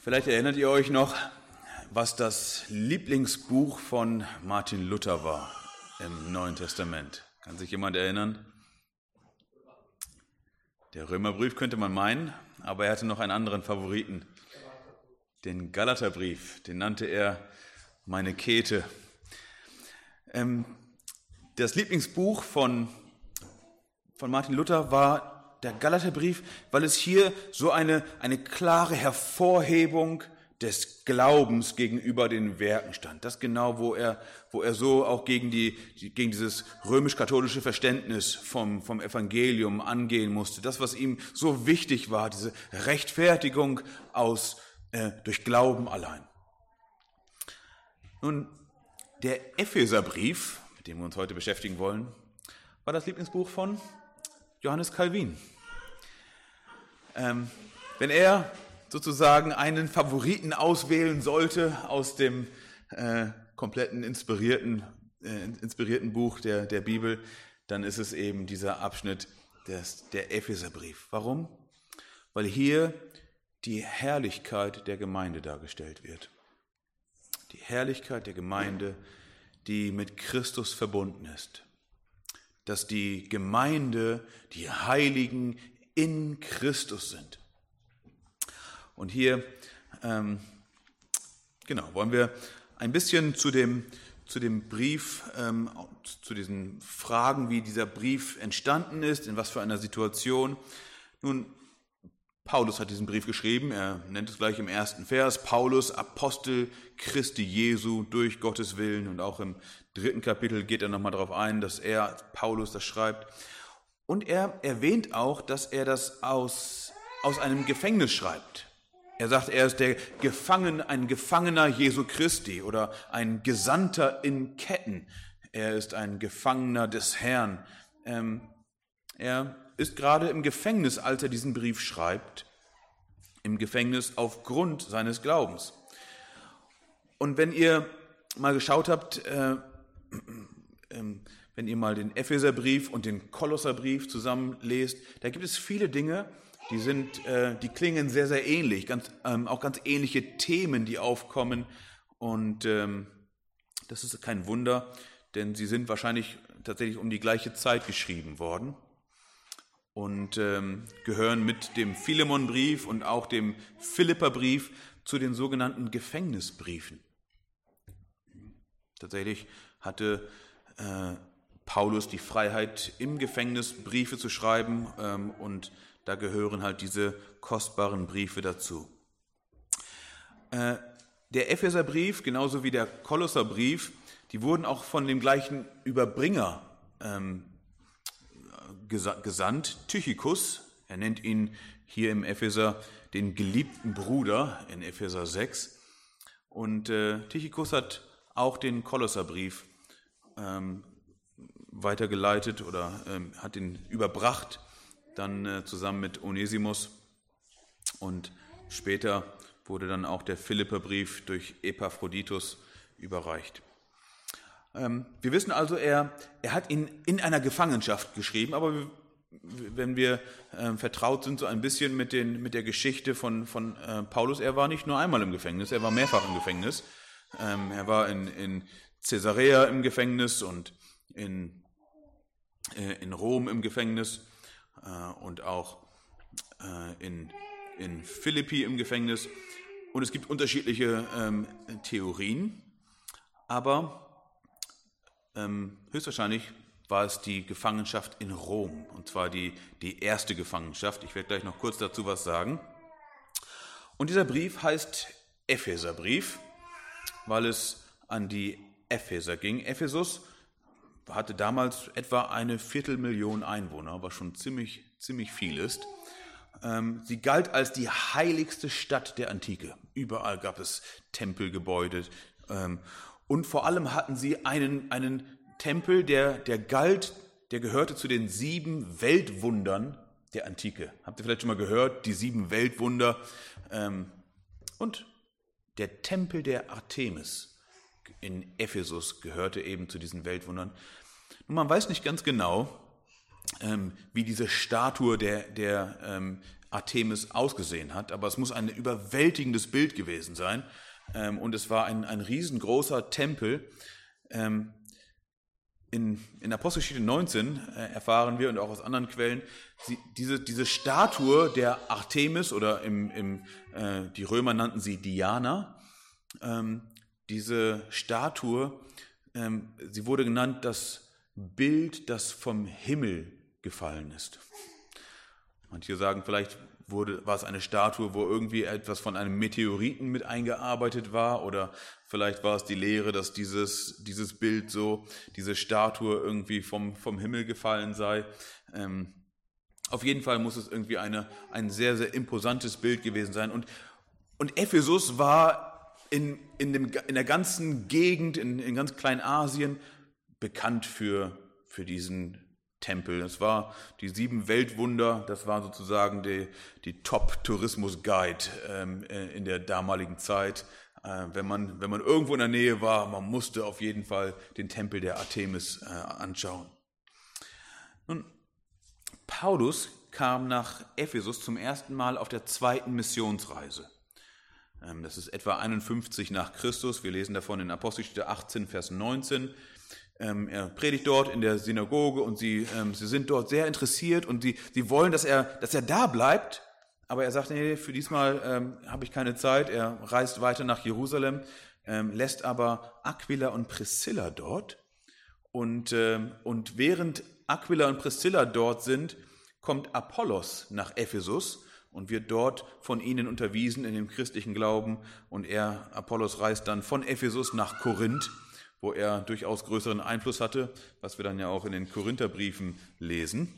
Vielleicht erinnert ihr euch noch, was das Lieblingsbuch von Martin Luther war im Neuen Testament. Kann sich jemand erinnern? Der Römerbrief könnte man meinen, aber er hatte noch einen anderen Favoriten. Den Galaterbrief, den nannte er meine Käthe. Das Lieblingsbuch von Martin Luther war der Galaterbrief, weil es hier so eine klare Hervorhebung des Glaubens gegenüber den Werken stand. Das genau, wo er so auch gegen dieses römisch-katholische Verständnis vom Evangelium angehen musste. Das, was ihm so wichtig war, diese Rechtfertigung durch Glauben allein. Nun, der Epheserbrief, mit dem wir uns heute beschäftigen wollen, war das Lieblingsbuch von Johannes Calvin. Wenn er sozusagen einen Favoriten auswählen sollte aus dem kompletten inspirierten Buch der Bibel, dann ist es eben dieser Abschnitt der Epheserbrief. Warum? Weil hier die Herrlichkeit der Gemeinde dargestellt wird. Die Herrlichkeit der Gemeinde, die mit Christus verbunden ist. Dass die Gemeinde, die Heiligen in Christus sind. Und hier wollen wir ein bisschen zu dem Brief, zu diesen Fragen, wie dieser Brief entstanden ist, in was für einer Situation. Nun, Paulus hat diesen Brief geschrieben, er nennt es gleich im ersten Vers, Paulus, Apostel Christi Jesu durch Gottes Willen. Und auch im 3. Kapitel geht er nochmal darauf ein, dass Paulus das schreibt. Und er erwähnt auch, dass er das aus einem Gefängnis schreibt. Er sagt, er ist ein Gefangener Jesu Christi oder ein Gesandter in Ketten. Er ist ein Gefangener des Herrn. Er ist gerade im Gefängnis, als er diesen Brief schreibt. Im Gefängnis aufgrund seines Glaubens. Und wenn ihr mal geschaut habt, wenn ihr mal den Epheserbrief und den Kolosserbrief zusammen lest, da gibt es viele Dinge, die klingen sehr, sehr ähnlich, auch ganz ähnliche Themen, die aufkommen. Und das ist kein Wunder, denn sie sind wahrscheinlich tatsächlich um die gleiche Zeit geschrieben worden und gehören mit dem Philemonbrief und auch dem Philipperbrief zu den sogenannten Gefängnisbriefen. Tatsächlich hatte Paulus die Freiheit, im Gefängnis Briefe zu schreiben, und da gehören halt diese kostbaren Briefe dazu. Der Epheserbrief, genauso wie der Kolosserbrief, die wurden auch von dem gleichen Überbringer gesandt, Tychikus. Er nennt ihn hier im Epheser den geliebten Bruder in Epheser 6. Und Tychikus hat auch den Kolosserbrief weitergeleitet oder hat ihn überbracht, dann zusammen mit Onesimus. Und später wurde dann auch der Philipperbrief durch Epaphroditus überreicht. Wir wissen also, er hat ihn in einer Gefangenschaft geschrieben, aber wenn wir vertraut sind so ein bisschen mit der Geschichte von Paulus, er war nicht nur einmal im Gefängnis, er war mehrfach im Gefängnis. Er war in Caesarea im Gefängnis und in Rom im Gefängnis und auch in Philippi im Gefängnis. Und es gibt unterschiedliche Theorien, aber höchstwahrscheinlich war es die Gefangenschaft in Rom, und zwar die erste Gefangenschaft. Ich werde gleich noch kurz dazu was sagen. Und dieser Brief heißt Epheserbrief, weil es an die Epheser ging. Ephesus hatte damals etwa 250.000 Einwohner, was schon ziemlich viel ist. Sie galt als die heiligste Stadt der Antike. Überall gab es Tempelgebäude. Und vor allem hatten sie einen Tempel, der gehörte zu den 7 Weltwundern der Antike. Habt ihr vielleicht schon mal gehört, die 7 Weltwunder? Und der Tempel der Artemis in Ephesus gehörte eben zu diesen Weltwundern. Und man weiß nicht ganz genau, wie diese Statue der Artemis ausgesehen hat, aber es muss ein überwältigendes Bild gewesen sein. Und es war ein riesengroßer Tempel. In Apostelgeschichte 19 erfahren wir und auch aus anderen Quellen, diese Statue der Artemis oder die Römer nannten sie Diana, diese Statue, sie wurde genannt das Bild, das vom Himmel gefallen ist. Manche sagen, vielleicht war es eine Statue, wo irgendwie etwas von einem Meteoriten mit eingearbeitet war, oder vielleicht war es die Lehre, dass dieses Bild diese Statue irgendwie vom Himmel gefallen sei. Auf jeden Fall muss es irgendwie ein sehr, sehr imposantes Bild gewesen sein. Und Ephesus war in der ganzen Gegend, in ganz Kleinasien, bekannt für diesen Tempel. Es war die 7 Weltwunder, das war sozusagen die Top-Tourismus-Guide in der damaligen Zeit. Wenn man irgendwo in der Nähe war, man musste auf jeden Fall den Tempel der Artemis anschauen. Nun, Paulus kam nach Ephesus zum ersten Mal auf der 2. Missionsreise. Das ist etwa 51 nach Christus. Wir lesen davon in Apostelgeschichte 18, Vers 19. Er predigt dort in der Synagoge und sie sind dort sehr interessiert und sie wollen, dass er da bleibt. Aber er sagt, nee, für diesmal habe ich keine Zeit. Er reist weiter nach Jerusalem, lässt aber Aquila und Priscilla dort. Und während Aquila und Priscilla dort sind, kommt Apollos nach Ephesus und wird dort von ihnen unterwiesen in dem christlichen Glauben. Und Apollos reist dann von Ephesus nach Korinth, wo er durchaus größeren Einfluss hatte, was wir dann ja auch in den Korintherbriefen lesen.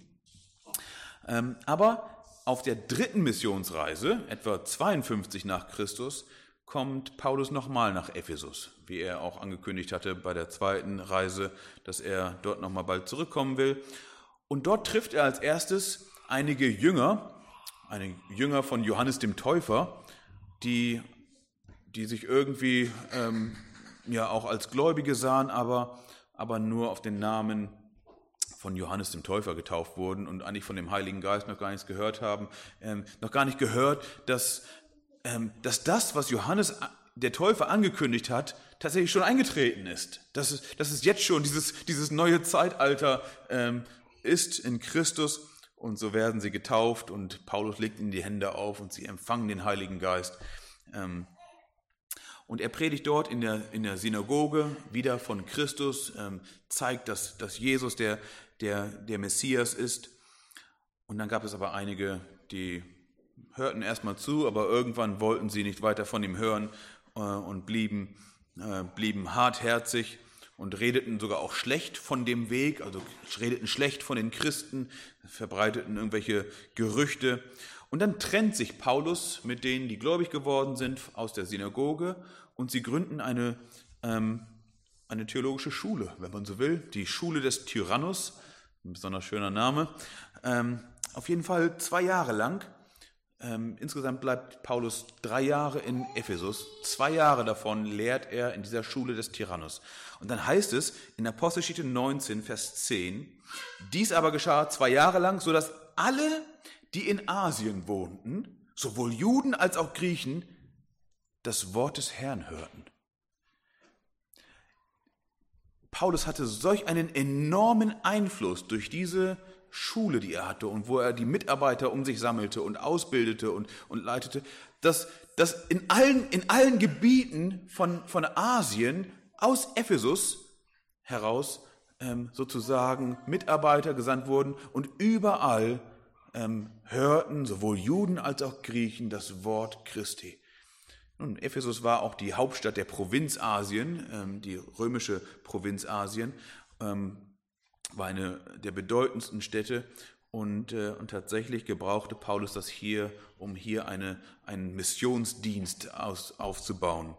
Aber auf der 3. Missionsreise, etwa 52 nach Christus, kommt Paulus nochmal nach Ephesus, wie er auch angekündigt hatte bei der 2. Reise, dass er dort nochmal bald zurückkommen will. Und dort trifft er als erstes einige Jünger von Johannes dem Täufer, die sich irgendwie auch als Gläubige sahen, aber nur auf den Namen von Johannes dem Täufer getauft wurden und eigentlich von dem Heiligen Geist noch gar nichts gehört haben, noch gar nicht gehört, dass das, was Johannes der Täufer angekündigt hat, tatsächlich schon eingetreten ist. Dass es jetzt schon dieses neue Zeitalter ist in Christus, und so werden sie getauft und Paulus legt ihnen die Hände auf und sie empfangen den Heiligen Geist. Und er predigt dort in der Synagoge wieder von Christus, zeigt, dass Jesus der Messias ist. Und dann gab es aber einige, die hörten erstmal zu, aber irgendwann wollten sie nicht weiter von ihm hören und blieben hartherzig und redeten sogar auch schlecht von dem Weg, also redeten schlecht von den Christen, verbreiteten irgendwelche Gerüchte. Und dann trennt sich Paulus mit denen, die gläubig geworden sind, aus der Synagoge, und sie gründen eine theologische Schule, wenn man so will, die Schule des Tyrannus, ein besonders schöner Name. Auf jeden Fall 2 Jahre lang. Insgesamt bleibt Paulus 3 Jahre in Ephesus. 2 Jahre davon lehrt er in dieser Schule des Tyrannus. Und dann heißt es in Apostelgeschichte 19, Vers 10, dies aber geschah 2 Jahre lang, sodass alle, die in Asien wohnten, sowohl Juden als auch Griechen, das Wort des Herrn hörten. Paulus hatte solch einen enormen Einfluss durch diese Schule, die er hatte und wo er die Mitarbeiter um sich sammelte und ausbildete und leitete, dass in allen Gebieten von Asien aus Ephesus heraus sozusagen Mitarbeiter gesandt wurden und überall hörten sowohl Juden als auch Griechen das Wort Christi. Nun, Ephesus war auch die Hauptstadt der Provinz Asien, die römische Provinz Asien, war eine der bedeutendsten Städte und tatsächlich gebrauchte Paulus das hier, um hier einen Missionsdienst aufzubauen.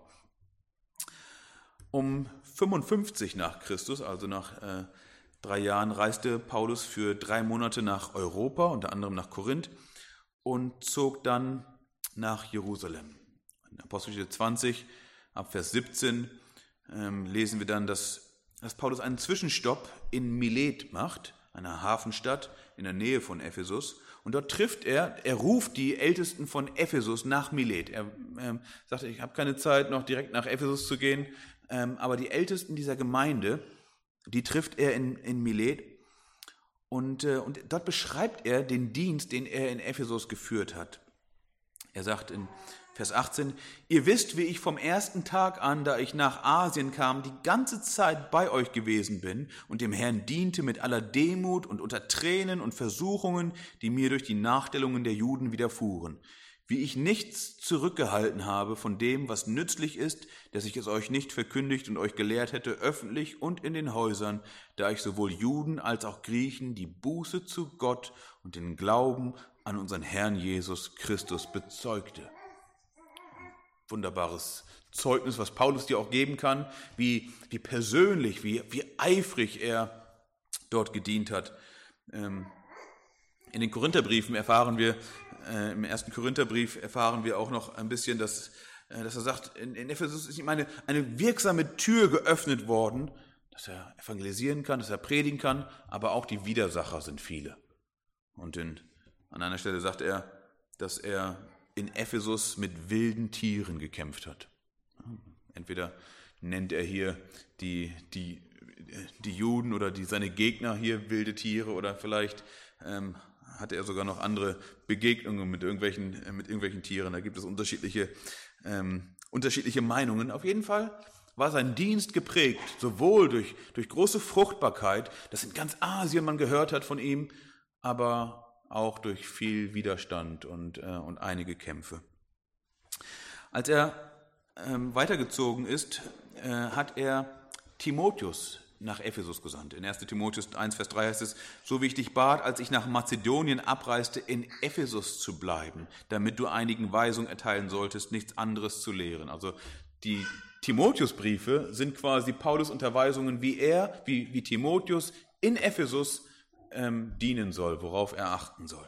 Um 55 nach Christus, also nach 3 Jahren, reiste Paulus für 3 Monate nach Europa, unter anderem nach Korinth, und zog dann nach Jerusalem. In Apostelgeschichte 20, ab Vers 17, lesen wir dann, dass Paulus einen Zwischenstopp in Milet macht, einer Hafenstadt in der Nähe von Ephesus. Und dort trifft er ruft die Ältesten von Ephesus nach Milet. Er sagte, ich habe keine Zeit, noch direkt nach Ephesus zu gehen, aber die Ältesten dieser Gemeinde, die trifft er in Milet. Und dort beschreibt er den Dienst, den er in Ephesus geführt hat. Er sagt in Vers 18, ihr wisst, wie ich vom ersten Tag an, da ich nach Asien kam, die ganze Zeit bei euch gewesen bin und dem Herrn diente mit aller Demut und unter Tränen und Versuchungen, die mir durch die Nachstellungen der Juden widerfuhren. Wie ich nichts zurückgehalten habe von dem, was nützlich ist, dass ich es euch nicht verkündigt und euch gelehrt hätte, öffentlich und in den Häusern, da ich sowohl Juden als auch Griechen die Buße zu Gott und den Glauben an unseren Herrn Jesus Christus bezeugte. Wunderbares Zeugnis, was Paulus dir auch geben kann, wie persönlich, wie eifrig er dort gedient hat. In den Korintherbriefen erfahren wir, im 1. Korintherbrief erfahren wir auch noch ein bisschen, dass er sagt, in Ephesus ist ihm eine wirksame Tür geöffnet worden, dass er evangelisieren kann, dass er predigen kann, aber auch die Widersacher sind viele. Und an einer Stelle sagt er, dass er in Ephesus mit wilden Tieren gekämpft hat. Entweder nennt er hier die Juden oder seine Gegner hier wilde Tiere, oder vielleicht hatte er sogar noch andere Begegnungen mit irgendwelchen Tieren. Da gibt es unterschiedliche Meinungen. Auf jeden Fall war sein Dienst geprägt, sowohl durch große Fruchtbarkeit, das in ganz Asien man gehört hat von ihm, aber auch durch viel Widerstand und einige Kämpfe. Als er weitergezogen ist, hat er Timotheus nach Ephesus gesandt. In 1. Timotheus 1, Vers 3 heißt es, so wie ich dich bat, als ich nach Mazedonien abreiste, in Ephesus zu bleiben, damit du einigen Weisung erteilen solltest, nichts anderes zu lehren. Also die Timotheusbriefe sind quasi Paulus Unterweisungen, wie Timotheus in Ephesus dienen soll, worauf er achten soll.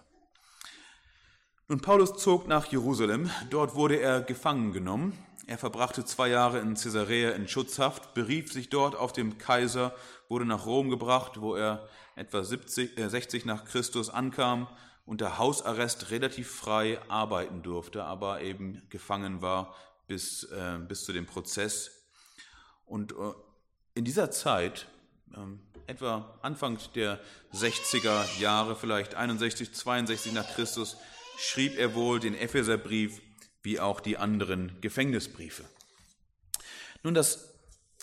Nun, Paulus zog nach Jerusalem. Dort wurde er gefangen genommen. Er verbrachte 2 Jahre in Caesarea in Schutzhaft, berief sich dort auf den Kaiser, wurde nach Rom gebracht, wo er etwa 60 nach Christus ankam, unter Hausarrest relativ frei arbeiten durfte, aber eben gefangen war bis zu dem Prozess. Und in dieser Zeit, etwa Anfang der 60er Jahre, vielleicht 61, 62 nach Christus, schrieb er wohl den Epheserbrief wie auch die anderen Gefängnisbriefe. Nun, das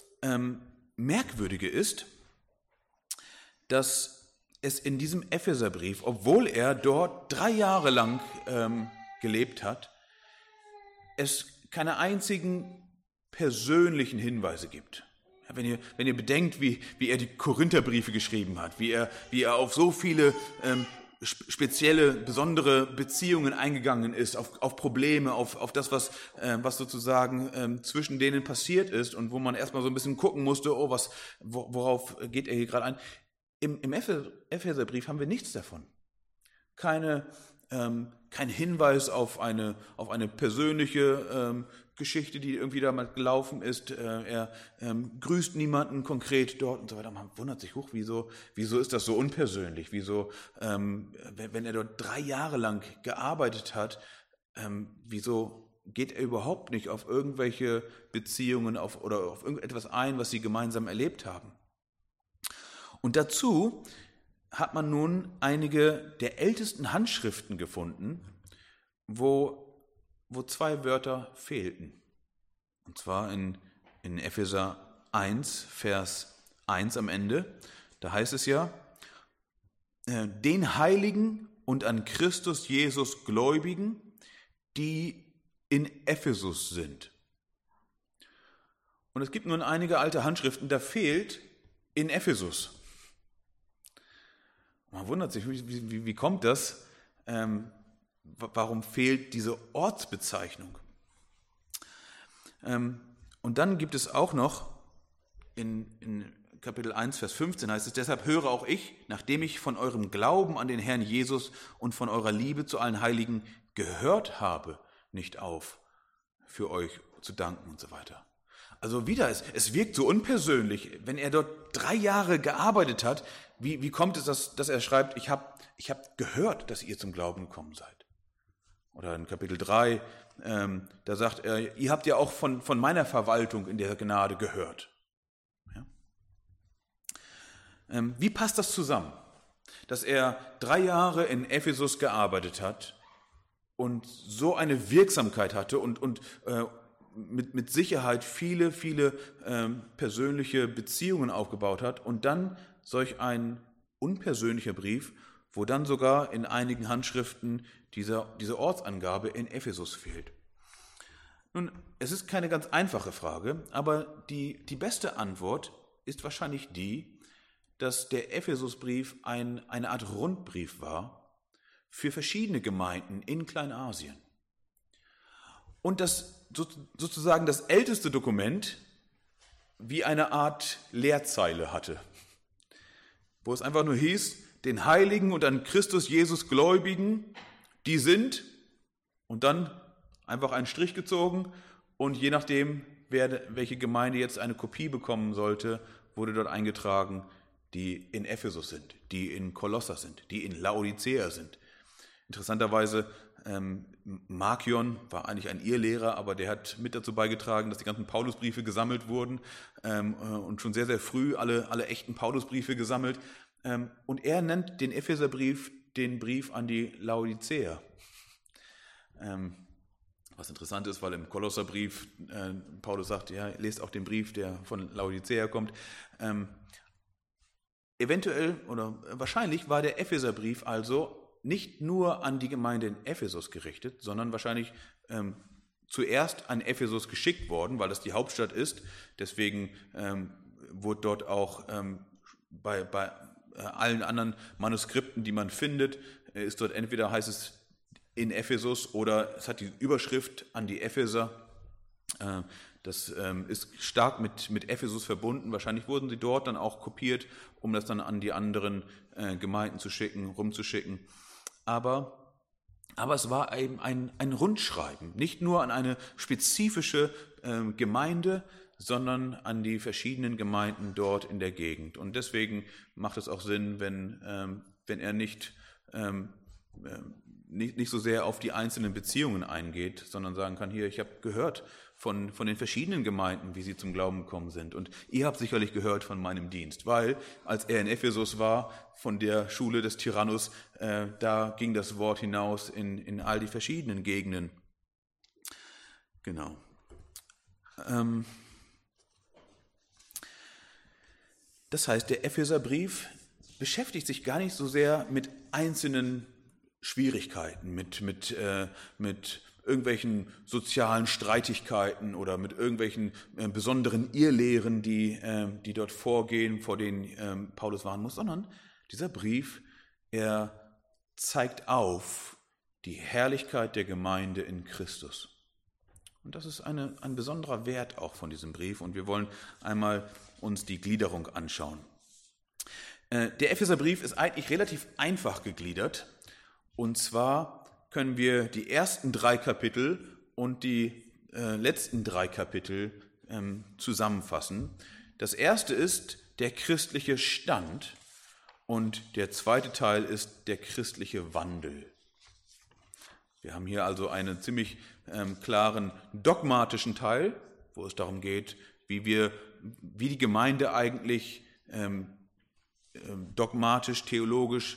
Merkwürdige ist, dass es in diesem Epheserbrief, obwohl er dort 3 Jahre lang gelebt hat, es keine einzigen persönlichen Hinweise gibt. Wenn ihr bedenkt, wie er die Korintherbriefe geschrieben hat, wie er auf so viele spezielle, besondere Beziehungen eingegangen ist, auf Probleme, auf das, was sozusagen zwischen denen passiert ist und wo man erstmal so ein bisschen gucken musste, worauf geht er hier gerade ein. Im Epheserbrief haben wir nichts davon. Kein Hinweis auf eine persönliche Geschichte, die irgendwie da mal gelaufen ist. Er grüßt niemanden konkret dort und so weiter. Man wundert sich, wieso ist das so unpersönlich? Wieso, wenn er dort 3 Jahre lang gearbeitet hat, wieso geht er überhaupt nicht auf irgendwelche Beziehungen oder auf irgendetwas ein, was sie gemeinsam erlebt haben? Und dazu hat man nun einige der ältesten Handschriften gefunden, wo 2 Wörter fehlten. Und zwar in Epheser 1, Vers 1 am Ende. Da heißt es ja, den Heiligen und an Christus Jesus Gläubigen, die in Ephesus sind. Und es gibt nun einige alte Handschriften, da fehlt in Ephesus. Man wundert sich, wie kommt das? Warum fehlt diese Ortsbezeichnung? Und dann gibt es auch noch in Kapitel 1, Vers 15 heißt es, deshalb höre auch ich, nachdem ich von eurem Glauben an den Herrn Jesus und von eurer Liebe zu allen Heiligen gehört habe, nicht auf, für euch zu danken und so weiter. Also wieder, es wirkt so unpersönlich. Wenn er dort 3 Jahre gearbeitet hat, wie kommt es, dass er schreibt, ich hab gehört, dass ihr zum Glauben gekommen seid? Oder in Kapitel 3, da sagt er, ihr habt ja auch von meiner Verwaltung in der Gnade gehört. Ja? Wie passt das zusammen? Dass er 3 Jahre in Ephesus gearbeitet hat und so eine Wirksamkeit hatte und mit Sicherheit viele persönliche Beziehungen aufgebaut hat und dann solch ein unpersönlicher Brief, wo dann sogar in einigen Handschriften diese Ortsangabe in Ephesus fehlt. Nun, es ist keine ganz einfache Frage, aber die beste Antwort ist wahrscheinlich die, dass der Ephesusbrief eine Art Rundbrief war für verschiedene Gemeinden in Kleinasien. Und das sozusagen das älteste Dokument wie eine Art Leerzeile hatte, wo es einfach nur hieß, den Heiligen und an Christus Jesus Gläubigen, die sind, und dann einfach einen Strich gezogen und je nachdem, welche Gemeinde jetzt eine Kopie bekommen sollte, wurde dort eingetragen, die in Ephesus sind, die in Kolosser sind, die in Laodicea sind. Interessanterweise, Markion war eigentlich ein Irrlehrer, aber der hat mit dazu beigetragen, dass die ganzen Paulusbriefe gesammelt wurden und schon sehr, sehr früh alle echten Paulusbriefe gesammelt. Und er nennt den Epheserbrief den Brief an die Laodicea. Was interessant ist, weil im Kolosserbrief Paulus sagt, ja, lest auch den Brief, der von Laodicea kommt. Eventuell oder wahrscheinlich war der Epheserbrief also nicht nur an die Gemeinde in Ephesus gerichtet, sondern wahrscheinlich zuerst an Ephesus geschickt worden, weil das die Hauptstadt ist. Deswegen wurde dort auch bei allen anderen Manuskripten, die man findet, ist dort entweder heißt es in Ephesus oder es hat die Überschrift an die Epheser. Das ist stark mit Ephesus verbunden. Wahrscheinlich wurden sie dort dann auch kopiert, um das dann an die anderen Gemeinden zu schicken, rumzuschicken. Aber es war eben ein Rundschreiben, nicht nur an eine spezifische Gemeinde, sondern an die verschiedenen Gemeinden dort in der Gegend. Und deswegen macht es auch Sinn, wenn er nicht so sehr auf die einzelnen Beziehungen eingeht, sondern sagen kann, hier, ich habe gehört von den verschiedenen Gemeinden, wie sie zum Glauben gekommen sind. Und ihr habt sicherlich gehört von meinem Dienst, weil als er in Ephesus war, von der Schule des Tyrannus, da ging das Wort hinaus in all die verschiedenen Gegenden. Genau. Das heißt, der Epheserbrief beschäftigt sich gar nicht so sehr mit einzelnen Schwierigkeiten, mit irgendwelchen sozialen Streitigkeiten oder mit irgendwelchen besonderen Irrlehren, die dort vorgehen, vor denen Paulus warnen muss, sondern dieser Brief, er zeigt auf die Herrlichkeit der Gemeinde in Christus. Und das ist ein besonderer Wert auch von diesem Brief und wir wollen einmal uns die Gliederung anschauen. Der Epheserbrief ist eigentlich relativ einfach gegliedert. Und zwar können wir die ersten 3 Kapitel und die letzten 3 Kapitel zusammenfassen. Das erste ist der christliche Stand und der zweite Teil ist der christliche Wandel. Wir haben hier also einen ziemlich klaren dogmatischen Teil, wo es darum geht, wie die Gemeinde eigentlich dogmatisch, theologisch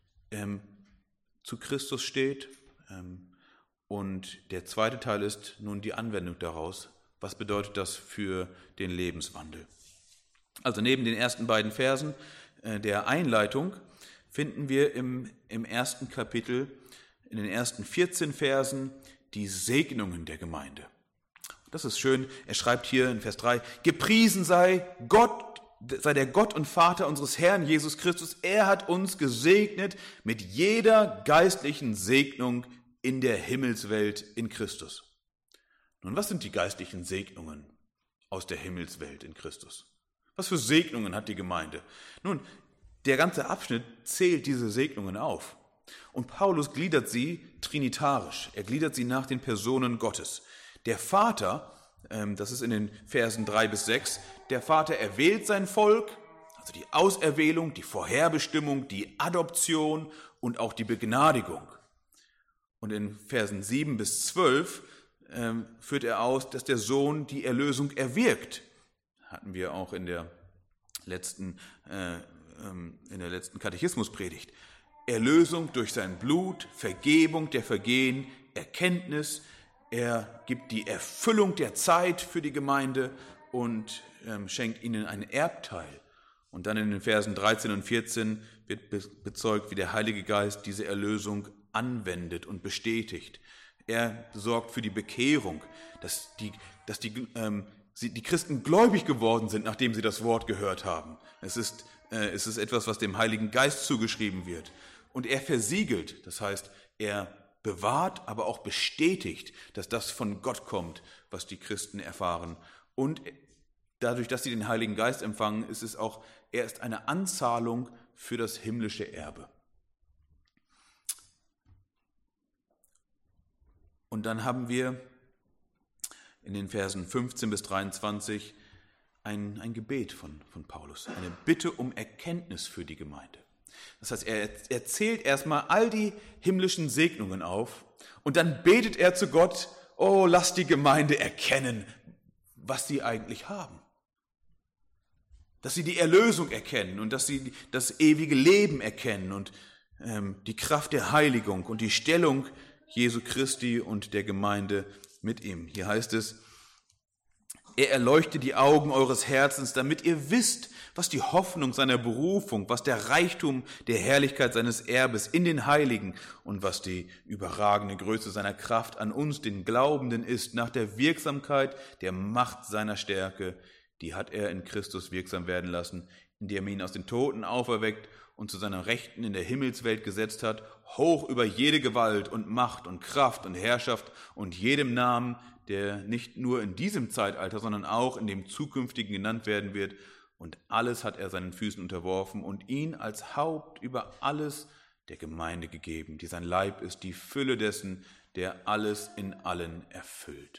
zu Christus steht. Und der zweite Teil ist nun die Anwendung daraus. Was bedeutet das für den Lebenswandel? Also neben den ersten beiden Versen der Einleitung finden wir im ersten Kapitel, in den ersten 14 Versen, die Segnungen der Gemeinde. Das ist schön. Er schreibt hier in Vers 3, gepriesen sei der Gott und Vater unseres Herrn Jesus Christus. Er hat uns gesegnet mit jeder geistlichen Segnung in der Himmelswelt in Christus. Nun, was sind die geistlichen Segnungen aus der Himmelswelt in Christus? Was für Segnungen hat die Gemeinde? Nun, der ganze Abschnitt zählt diese Segnungen auf. Und Paulus gliedert sie trinitarisch. Er gliedert sie nach den Personen Gottes. Der Vater das ist in den Versen 3 bis 6, der Vater erwählt sein Volk, also die Auserwählung, die Vorherbestimmung, die Adoption und auch die Begnadigung. Und in Versen 7 bis 12 führt er aus, dass der Sohn die Erlösung erwirkt. Hatten wir auch in der letzten Katechismuspredigt. Erlösung durch sein Blut, Vergebung der Vergehen, Erkenntnis. Er gibt die Erfüllung der Zeit für die Gemeinde und schenkt ihnen einen Erbteil. Und dann in den Versen 13 und 14 wird bezeugt, wie der Heilige Geist diese Erlösung anwendet und bestätigt. Er sorgt für die Bekehrung, dass die Christen gläubig geworden sind, nachdem sie das Wort gehört haben. Es ist etwas, was dem Heiligen Geist zugeschrieben wird. Und er versiegelt, das heißt, er bewahrt, aber auch bestätigt, dass das von Gott kommt, was die Christen erfahren. Und dadurch, dass sie den Heiligen Geist empfangen, er ist eine Anzahlung für das himmlische Erbe. Und dann haben wir in den Versen 15 bis 23 ein Gebet von Paulus, eine Bitte um Erkenntnis für die Gemeinde. Das heißt, er zählt erstmal all die himmlischen Segnungen auf und dann betet er zu Gott, oh, lass die Gemeinde erkennen, was sie eigentlich haben. Dass sie die Erlösung erkennen und dass sie das ewige Leben erkennen und die Kraft der Heiligung und die Stellung Jesu Christi und der Gemeinde mit ihm. Hier heißt es, er erleuchtet die Augen eures Herzens, damit ihr wisst, was die Hoffnung seiner Berufung, was der Reichtum der Herrlichkeit seines Erbes in den Heiligen und was die überragende Größe seiner Kraft an uns, den Glaubenden, ist, nach der Wirksamkeit der Macht seiner Stärke, die hat er in Christus wirksam werden lassen, indem er ihn aus den Toten auferweckt und zu seiner Rechten in der Himmelswelt gesetzt hat, hoch über jede Gewalt und Macht und Kraft und Herrschaft und jedem Namen, der nicht nur in diesem Zeitalter, sondern auch in dem zukünftigen genannt werden wird. Und alles hat er seinen Füßen unterworfen und ihn als Haupt über alles der Gemeinde gegeben, die sein Leib ist, die Fülle dessen, der alles in allen erfüllt.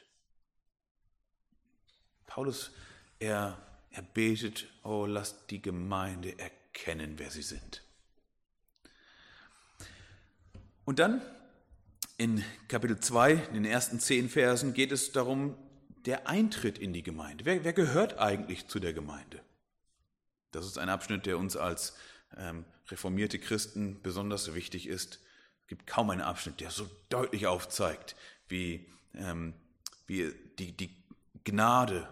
Paulus, er betet, oh, lasst die Gemeinde erkennen, wer sie sind. Und dann in Kapitel 2, in den ersten 10 Versen, geht es darum, der Eintritt in die Gemeinde. Wer gehört eigentlich zu der Gemeinde? Das ist ein Abschnitt, der uns als reformierte Christen besonders wichtig ist. Es gibt kaum einen Abschnitt, der so deutlich aufzeigt, wie die Gnade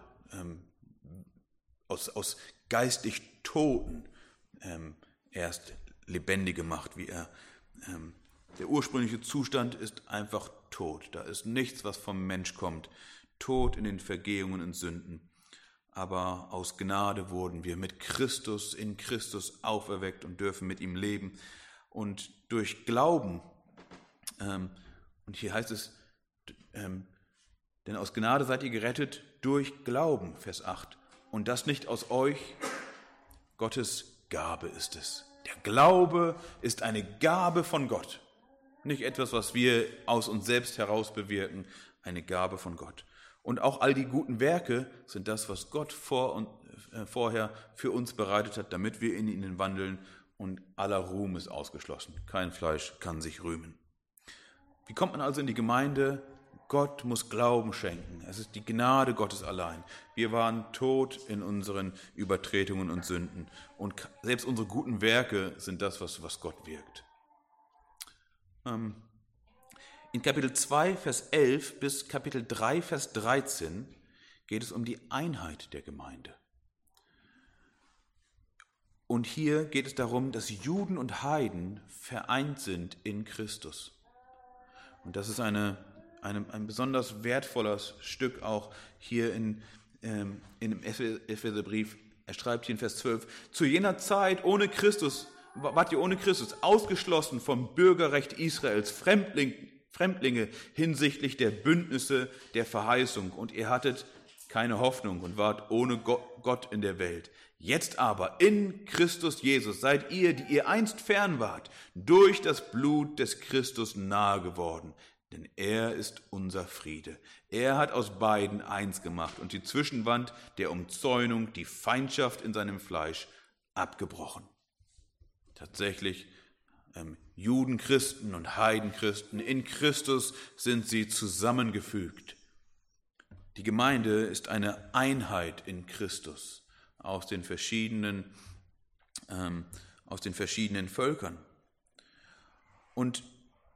aus geistig Toten erst lebendige macht, wie der ursprüngliche Zustand ist einfach tot. Da ist nichts, was vom Mensch kommt. Tod in den Vergehungen und Sünden. Aber aus Gnade wurden wir mit Christus, in Christus auferweckt und dürfen mit ihm leben. Und durch Glauben, und hier heißt es, denn aus Gnade seid ihr gerettet durch Glauben, Vers 8. Und das nicht aus euch, Gottes Gabe ist es. Der Glaube ist eine Gabe von Gott. Nicht etwas, was wir aus uns selbst heraus bewirken, eine Gabe von Gott. Und auch all die guten Werke sind das, was Gott vorher für uns bereitet hat, damit wir in ihnen wandeln, und aller Ruhm ist ausgeschlossen. Kein Fleisch kann sich rühmen. Wie kommt man also in die Gemeinde? Gott muss Glauben schenken. Es ist die Gnade Gottes allein. Wir waren tot in unseren Übertretungen und Sünden. Und selbst unsere guten Werke sind das, was Gott wirkt. In Kapitel 2, Vers 11 bis Kapitel 3, Vers 13 geht es um die Einheit der Gemeinde. Und hier geht es darum, dass Juden und Heiden vereint sind in Christus. Und das ist ein besonders wertvolles Stück auch hier in dem Epheserbrief. Er schreibt hier in Vers 12, zu jener Zeit wart ihr ohne Christus ausgeschlossen vom Bürgerrecht Israels, Fremdlinge hinsichtlich der Bündnisse der Verheißung, und ihr hattet keine Hoffnung und wart ohne Gott in der Welt. Jetzt aber in Christus Jesus seid ihr, die ihr einst fern wart, durch das Blut des Christus nahe geworden. denn er ist unser Friede. Er hat aus beiden eins gemacht und die Zwischenwand der Umzäunung, die Feindschaft in seinem Fleisch, abgebrochen. Tatsächlich, Juden, Christen und Heidenchristen, in Christus sind sie zusammengefügt. Die Gemeinde ist eine Einheit in Christus aus den verschiedenen Völkern. Und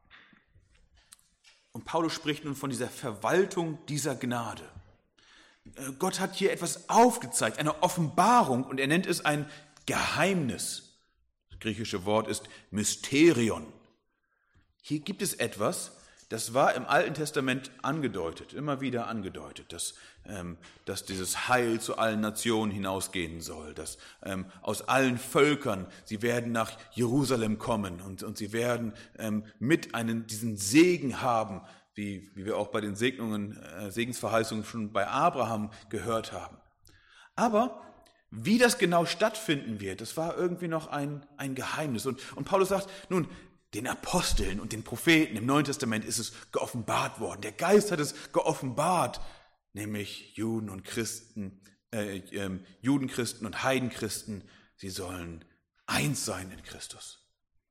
Paulus spricht nun von dieser Verwaltung dieser Gnade. Gott hat hier etwas aufgezeigt, eine Offenbarung, und er nennt es ein Geheimnis. Das griechische Wort ist Mysterion. Hier gibt es etwas, das war im Alten Testament angedeutet, immer wieder angedeutet, dass dieses Heil zu allen Nationen hinausgehen soll, dass aus allen Völkern, sie werden nach Jerusalem kommen und sie werden diesen Segen haben, wie wir auch bei den Segensverheißungen schon bei Abraham gehört haben. Aber wie das genau stattfinden wird, das war irgendwie noch ein Geheimnis. Und Paulus sagt, nun, den Aposteln und den Propheten im Neuen Testament ist es geoffenbart worden. Der Geist hat es geoffenbart, nämlich Juden, Christen und Heidenchristen, sie sollen eins sein in Christus.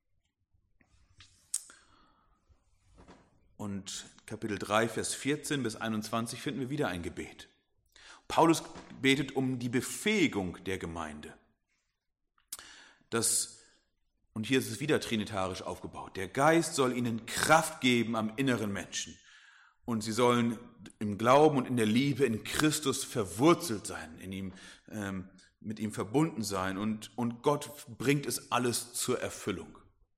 Und Kapitel 3, Vers 14 bis 21 finden wir wieder ein Gebet. Paulus betet um die Befähigung der Gemeinde. Und hier ist es wieder trinitarisch aufgebaut. Der Geist soll ihnen Kraft geben am inneren Menschen. Und sie sollen im Glauben und in der Liebe in Christus verwurzelt sein, mit ihm verbunden sein. Und Gott bringt es alles zur Erfüllung.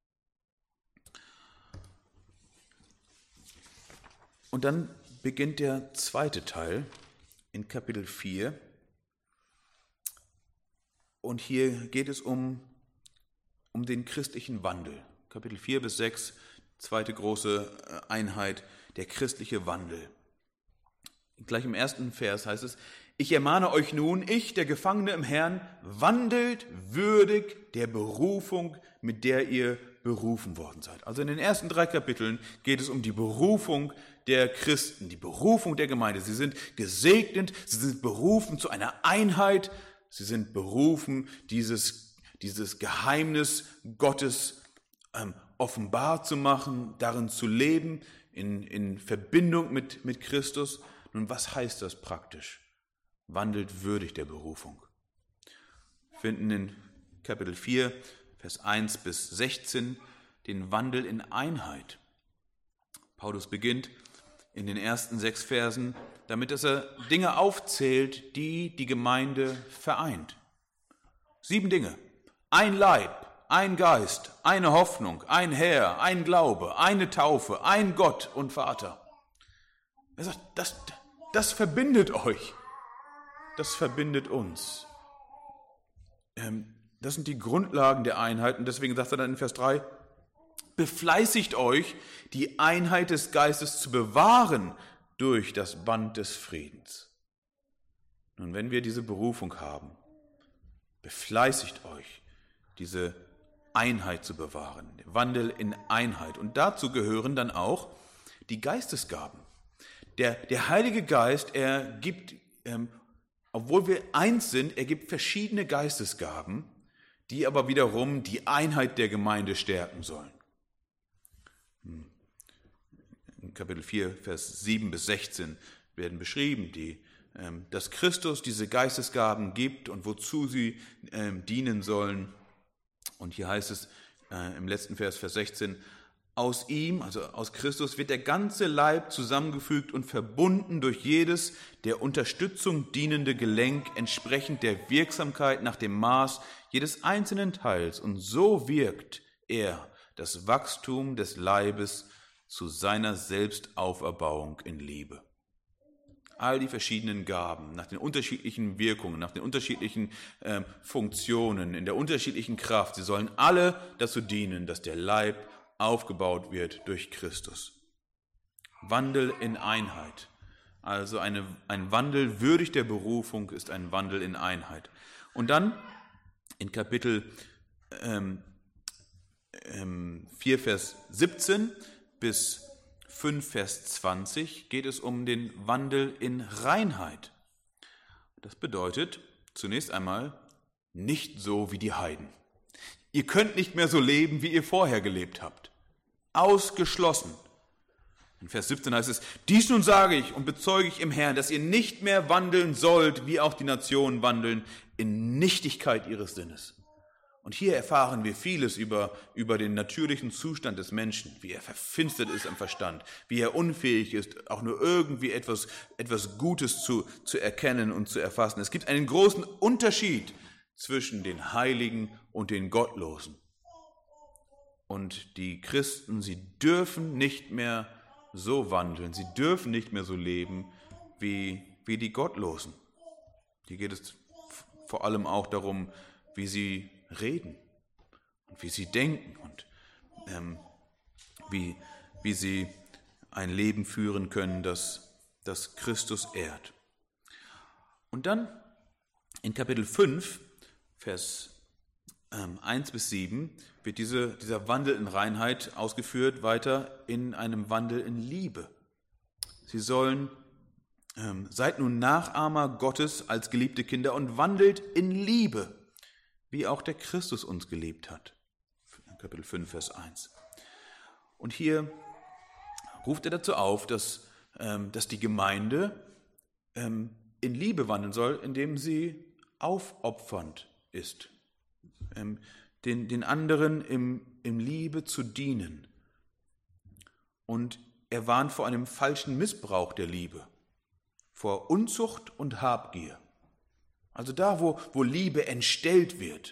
Und dann beginnt der zweite Teil in Kapitel 4. Und hier geht es um den christlichen Wandel. Kapitel 4 bis 6, zweite große Einheit, der christliche Wandel. Gleich im ersten Vers heißt es: Ich ermahne euch nun, ich, der Gefangene im Herrn, wandelt würdig der Berufung, mit der ihr berufen worden seid. Also in den ersten 3 Kapiteln geht es um die Berufung der Christen, die Berufung der Gemeinde. Sie sind gesegnet, sie sind berufen zu einer Einheit, sie sind berufen, dieses Geheimnis Gottes offenbar zu machen, darin zu leben, in Verbindung mit Christus. Nun, was heißt das praktisch? Wandelt würdig der Berufung. Wir finden in Kapitel 4, Vers 1 bis 16 den Wandel in Einheit. Paulus beginnt in den ersten 6 Versen damit, dass er Dinge aufzählt, die die Gemeinde vereint. 7 Dinge. Ein Leib, ein Geist, eine Hoffnung, ein Herr, ein Glaube, eine Taufe, ein Gott und Vater. Er sagt, das verbindet euch. Das verbindet uns. Das sind die Grundlagen der Einheit. Und deswegen sagt er dann in Vers 3, befleißigt euch, die Einheit des Geistes zu bewahren durch das Band des Friedens. Nun, wenn wir diese Berufung haben, befleißigt euch, diese Einheit zu bewahren, den Wandel in Einheit. Und dazu gehören dann auch die Geistesgaben. Der Heilige Geist, er gibt, obwohl wir eins sind, er gibt verschiedene Geistesgaben, die aber wiederum die Einheit der Gemeinde stärken sollen. In Kapitel 4, Vers 7 bis 16 werden beschrieben, dass Christus diese Geistesgaben gibt und wozu sie dienen sollen. Und hier heißt es im letzten Vers, Vers 16, aus ihm, also aus Christus, wird der ganze Leib zusammengefügt und verbunden durch jedes der Unterstützung dienende Gelenk entsprechend der Wirksamkeit nach dem Maß jedes einzelnen Teils. Und so wirkt er das Wachstum des Leibes zu seiner Selbstauferbauung in Liebe. All die verschiedenen Gaben, nach den unterschiedlichen Wirkungen, nach den unterschiedlichen Funktionen, in der unterschiedlichen Kraft, sie sollen alle dazu dienen, dass der Leib aufgebaut wird durch Christus. Wandel in Einheit. Also ein Wandel würdig der Berufung ist ein Wandel in Einheit. Und dann in Kapitel 4, Vers 17 bis 5, Vers 20 geht es um den Wandel in Reinheit. Das bedeutet zunächst einmal nicht so wie die Heiden. Ihr könnt nicht mehr so leben, wie ihr vorher gelebt habt. Ausgeschlossen. In Vers 17 heißt es, dies nun sage ich und bezeuge ich im Herrn, dass ihr nicht mehr wandeln sollt, wie auch die Nationen wandeln, in Nichtigkeit ihres Sinnes. Und hier erfahren wir vieles über den natürlichen Zustand des Menschen, wie er verfinstert ist am Verstand, wie er unfähig ist, auch nur irgendwie etwas Gutes zu erkennen und zu erfassen. Es gibt einen großen Unterschied zwischen den Heiligen und den Gottlosen. Und die Christen, sie dürfen nicht mehr so wandeln, sie dürfen nicht mehr so leben wie die Gottlosen. Hier geht es vor allem auch darum, wie sie reden und wie sie denken und wie sie ein Leben führen können, das Christus ehrt. Und dann in Kapitel 5, Vers 1 bis 7 wird dieser Wandel in Reinheit ausgeführt, weiter in einem Wandel in Liebe. Sie sollen, seid nun Nachahmer Gottes als geliebte Kinder und wandelt in Liebe, wie auch der Christus uns geliebt hat. Kapitel 5, Vers 1. Und hier ruft er dazu auf, dass die Gemeinde in Liebe wandeln soll, indem sie aufopfernd ist. Den anderen im Liebe zu dienen. Und er warnt vor einem falschen Missbrauch der Liebe, vor Unzucht und Habgier. Also da, wo Liebe entstellt wird,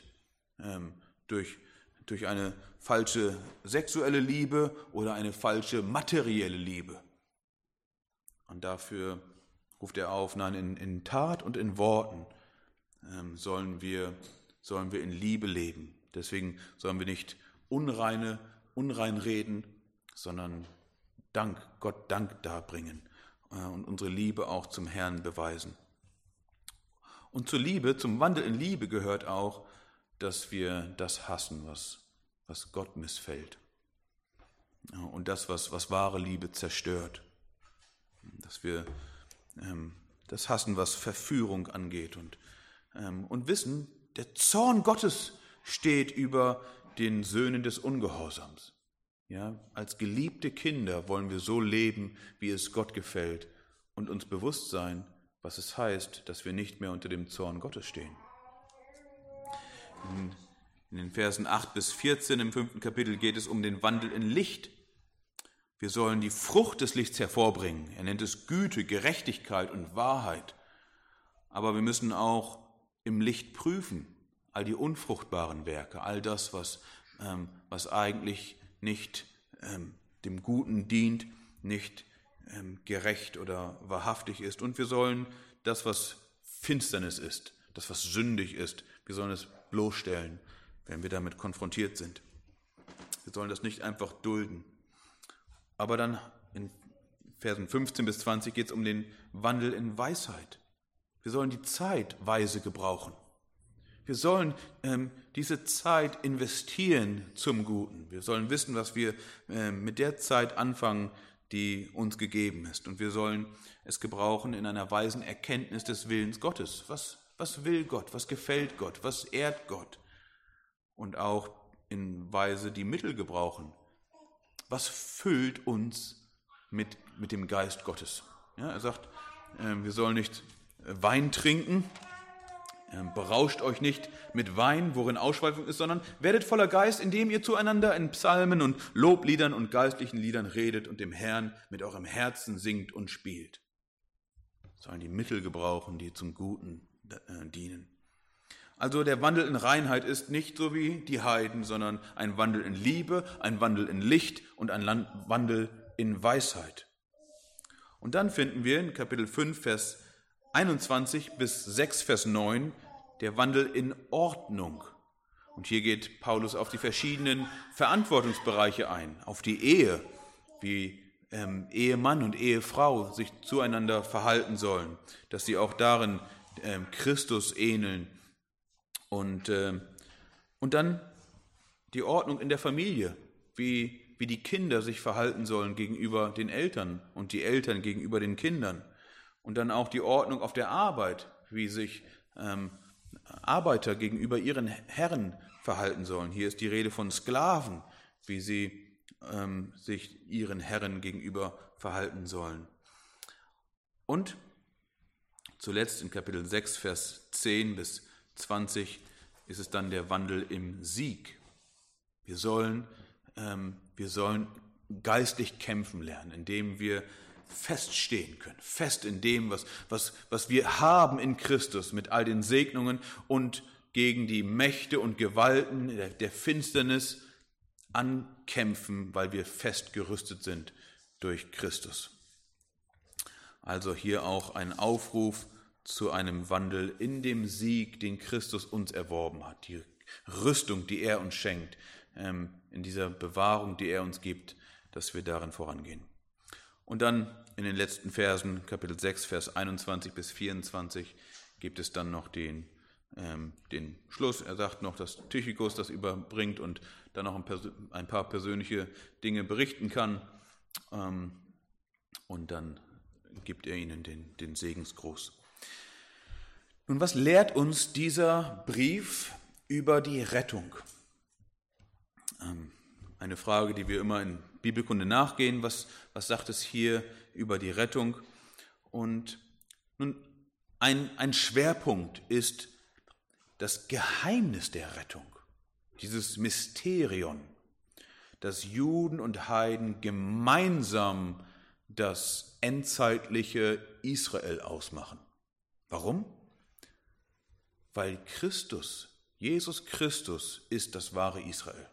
durch eine falsche sexuelle Liebe oder eine falsche materielle Liebe. Und dafür ruft er auf, nein, in Tat und in Worten sollen wir in Liebe leben. Deswegen sollen wir nicht unrein reden, sondern Gott Dank darbringen und unsere Liebe auch zum Herrn beweisen. Und zur Liebe, zum Wandel in Liebe gehört auch, dass wir das hassen, was Gott missfällt. Und das, was wahre Liebe zerstört. Dass wir das hassen, was Verführung angeht und wissen, der Zorn Gottes steht über den Söhnen des Ungehorsams. Ja, als geliebte Kinder wollen wir so leben, wie es Gott gefällt und uns bewusst sein, was es heißt, dass wir nicht mehr unter dem Zorn Gottes stehen. In den Versen 8 bis 14 im 5. Kapitel geht es um den Wandel in Licht. Wir sollen die Frucht des Lichts hervorbringen. Er nennt es Güte, Gerechtigkeit und Wahrheit. Aber wir müssen auch im Licht prüfen, all die unfruchtbaren Werke, all das, was eigentlich nicht dem Guten dient, nicht gerecht oder wahrhaftig ist. Und wir sollen das, was Finsternis ist, das, was sündig ist, wir sollen es bloßstellen, wenn wir damit konfrontiert sind. Wir sollen das nicht einfach dulden. Aber dann in Versen 15 bis 20 geht es um den Wandel in Weisheit. Wir sollen die Zeit weise gebrauchen. Wir sollen diese Zeit investieren zum Guten. Wir sollen wissen, was wir mit der Zeit anfangen, die uns gegeben ist. Und wir sollen es gebrauchen in einer weisen Erkenntnis des Willens Gottes. Was will Gott? Was gefällt Gott? Was ehrt Gott? Und auch in Weise die Mittel gebrauchen. Was füllt uns mit dem Geist Gottes? Ja, er sagt, wir sollen nicht Wein trinken, berauscht euch nicht mit Wein, worin Ausschweifung ist, sondern werdet voller Geist, indem ihr zueinander in Psalmen und Lobliedern und geistlichen Liedern redet und dem Herrn mit eurem Herzen singt und spielt. Wir sollen die Mittel gebrauchen, die zum Guten dienen. Also der Wandel in Reinheit ist nicht so wie die Heiden, sondern ein Wandel in Liebe, ein Wandel in Licht und ein Wandel in Weisheit. Und dann finden wir in Kapitel 5, Vers 21 bis 6, Vers 9, der Wandel in Ordnung. Und hier geht Paulus auf die verschiedenen Verantwortungsbereiche ein, auf die Ehe, wie Ehemann und Ehefrau sich zueinander verhalten sollen, dass sie auch darin Christus ähneln. Und dann die Ordnung in der Familie, wie die Kinder sich verhalten sollen gegenüber den Eltern und die Eltern gegenüber den Kindern. Und dann auch die Ordnung auf der Arbeit, wie sich Arbeiter gegenüber ihren Herren verhalten sollen. Hier ist die Rede von Sklaven, wie sie sich ihren Herren gegenüber verhalten sollen. Und zuletzt in Kapitel 6, Vers 10 bis 20 ist es dann der Wandel im Sieg. Wir sollen geistlich kämpfen lernen, indem wir feststehen können, fest in dem, was wir haben in Christus, mit all den Segnungen und gegen die Mächte und Gewalten der Finsternis ankämpfen, weil wir fest gerüstet sind durch Christus. Also hier auch ein Aufruf zu einem Wandel in dem Sieg, den Christus uns erworben hat, die Rüstung, die er uns schenkt, in dieser Bewahrung, die er uns gibt, dass wir darin vorangehen. Und dann in den letzten Versen, Kapitel 6, Vers 21 bis 24, gibt es dann noch den Schluss. Er sagt noch, dass Tychicus das überbringt und dann noch ein paar persönliche Dinge berichten kann. Und dann gibt er ihnen den Segensgruß. Nun, was lehrt uns dieser Brief über die Rettung? Eine Frage, die wir immer in Bibelkunde nachgehen. Was sagt es hier über die Rettung? Und nun, ein Schwerpunkt ist das Geheimnis der Rettung, dieses Mysterion, dass Juden und Heiden gemeinsam das endzeitliche Israel ausmachen. Warum? Weil Jesus Christus ist das wahre Israel.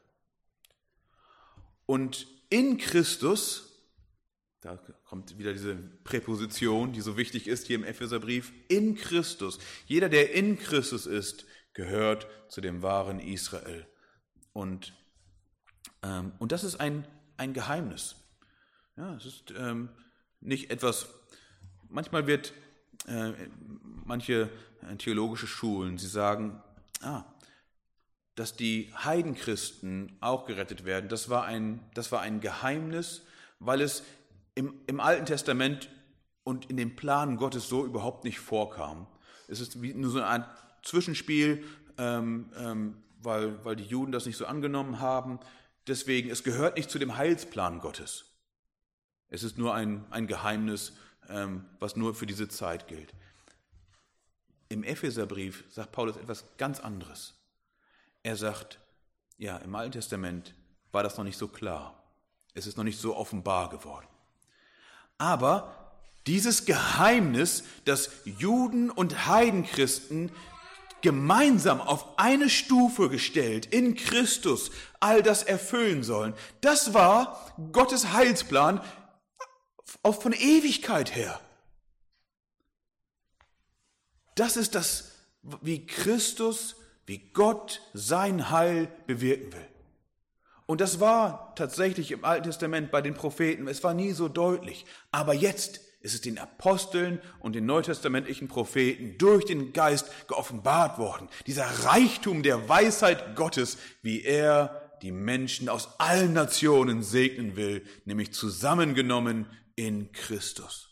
Und in Christus, da kommt wieder diese Präposition, die so wichtig ist hier im Epheserbrief, in Christus, jeder, der in Christus ist, gehört zu dem wahren Israel. Und das ist ein Geheimnis. Ja, es ist nicht etwas, manchmal wird manche theologische Schulen, sie sagen, dass die Heidenchristen auch gerettet werden, das war ein Geheimnis, weil es im Alten Testament und in dem Plan Gottes so überhaupt nicht vorkam. Es ist wie nur so eine Art Zwischenspiel, weil die Juden das nicht so angenommen haben. Deswegen, es gehört nicht zu dem Heilsplan Gottes. Es ist nur ein Geheimnis, was nur für diese Zeit gilt. Im Epheserbrief sagt Paulus etwas ganz anderes. Er sagt, ja, im Alten Testament war das noch nicht so klar. Es ist noch nicht so offenbar geworden. Aber dieses Geheimnis, dass Juden und Heidenchristen gemeinsam auf eine Stufe gestellt in Christus all das erfüllen sollen, das war Gottes Heilsplan auch von Ewigkeit her. Das ist das, wie Gott sein Heil bewirken will. Und das war tatsächlich im Alten Testament bei den Propheten, es war nie so deutlich. Aber jetzt ist es den Aposteln und den neutestamentlichen Propheten durch den Geist geoffenbart worden. Dieser Reichtum der Weisheit Gottes, wie er die Menschen aus allen Nationen segnen will, nämlich zusammengenommen in Christus.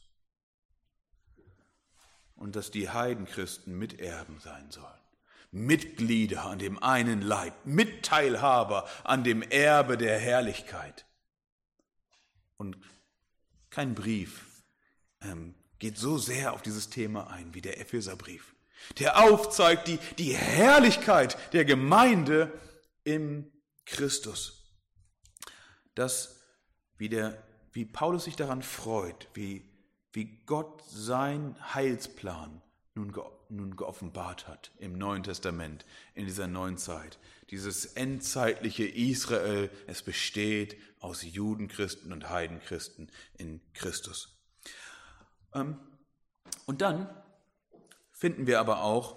Und dass die Heidenchristen Miterben sein sollen. Mitglieder an dem einen Leib, Mitteilhaber an dem Erbe der Herrlichkeit. Und kein Brief geht so sehr auf dieses Thema ein wie der Epheserbrief, der aufzeigt die Herrlichkeit der Gemeinde im Christus. Dass wie Paulus sich daran freut, wie Gott sein Heilsplan nun geoffenbart hat im Neuen Testament, in dieser neuen Zeit. Dieses endzeitliche Israel, es besteht aus Judenchristen und Heidenchristen in Christus. Und dann finden wir aber auch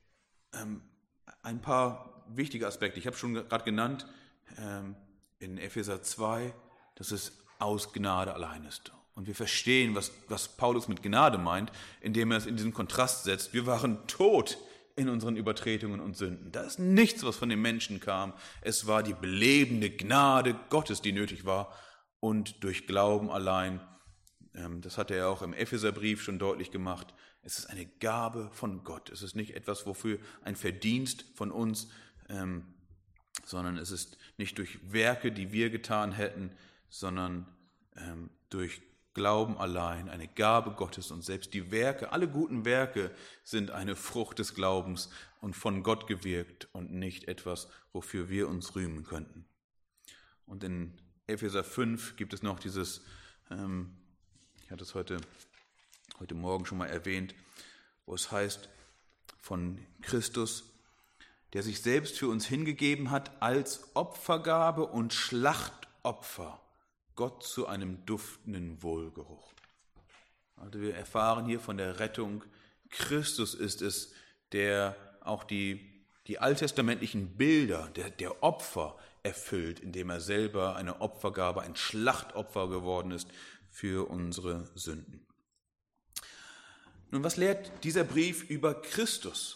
ein paar wichtige Aspekte. Ich habe schon gerade genannt, in Epheser 2, dass es aus Gnade allein ist. Und wir verstehen, was Paulus mit Gnade meint, indem er es in diesem Kontrast setzt. Wir waren tot in unseren Übertretungen und Sünden. Da ist nichts, was von den Menschen kam. Es war die belebende Gnade Gottes, die nötig war, und durch Glauben allein. Das hat er auch im Epheserbrief schon deutlich gemacht. Es ist eine Gabe von Gott. Es ist nicht etwas, wofür ein Verdienst von uns, sondern es ist nicht durch Werke, die wir getan hätten, sondern durch Glauben allein, eine Gabe Gottes. Und selbst die Werke, alle guten Werke sind eine Frucht des Glaubens und von Gott gewirkt und nicht etwas, wofür wir uns rühmen könnten. Und in Epheser 5 gibt es noch dieses, ich hatte es heute Morgen schon mal erwähnt, wo es heißt von Christus, der sich selbst für uns hingegeben hat als Opfergabe und Schlachtopfer, Gott zu einem duftenden Wohlgeruch. Also wir erfahren hier von der Rettung. Christus ist es, der auch die alttestamentlichen Bilder der Opfer erfüllt, indem er selber eine Opfergabe, ein Schlachtopfer geworden ist für unsere Sünden. Nun, was lehrt dieser Brief über Christus?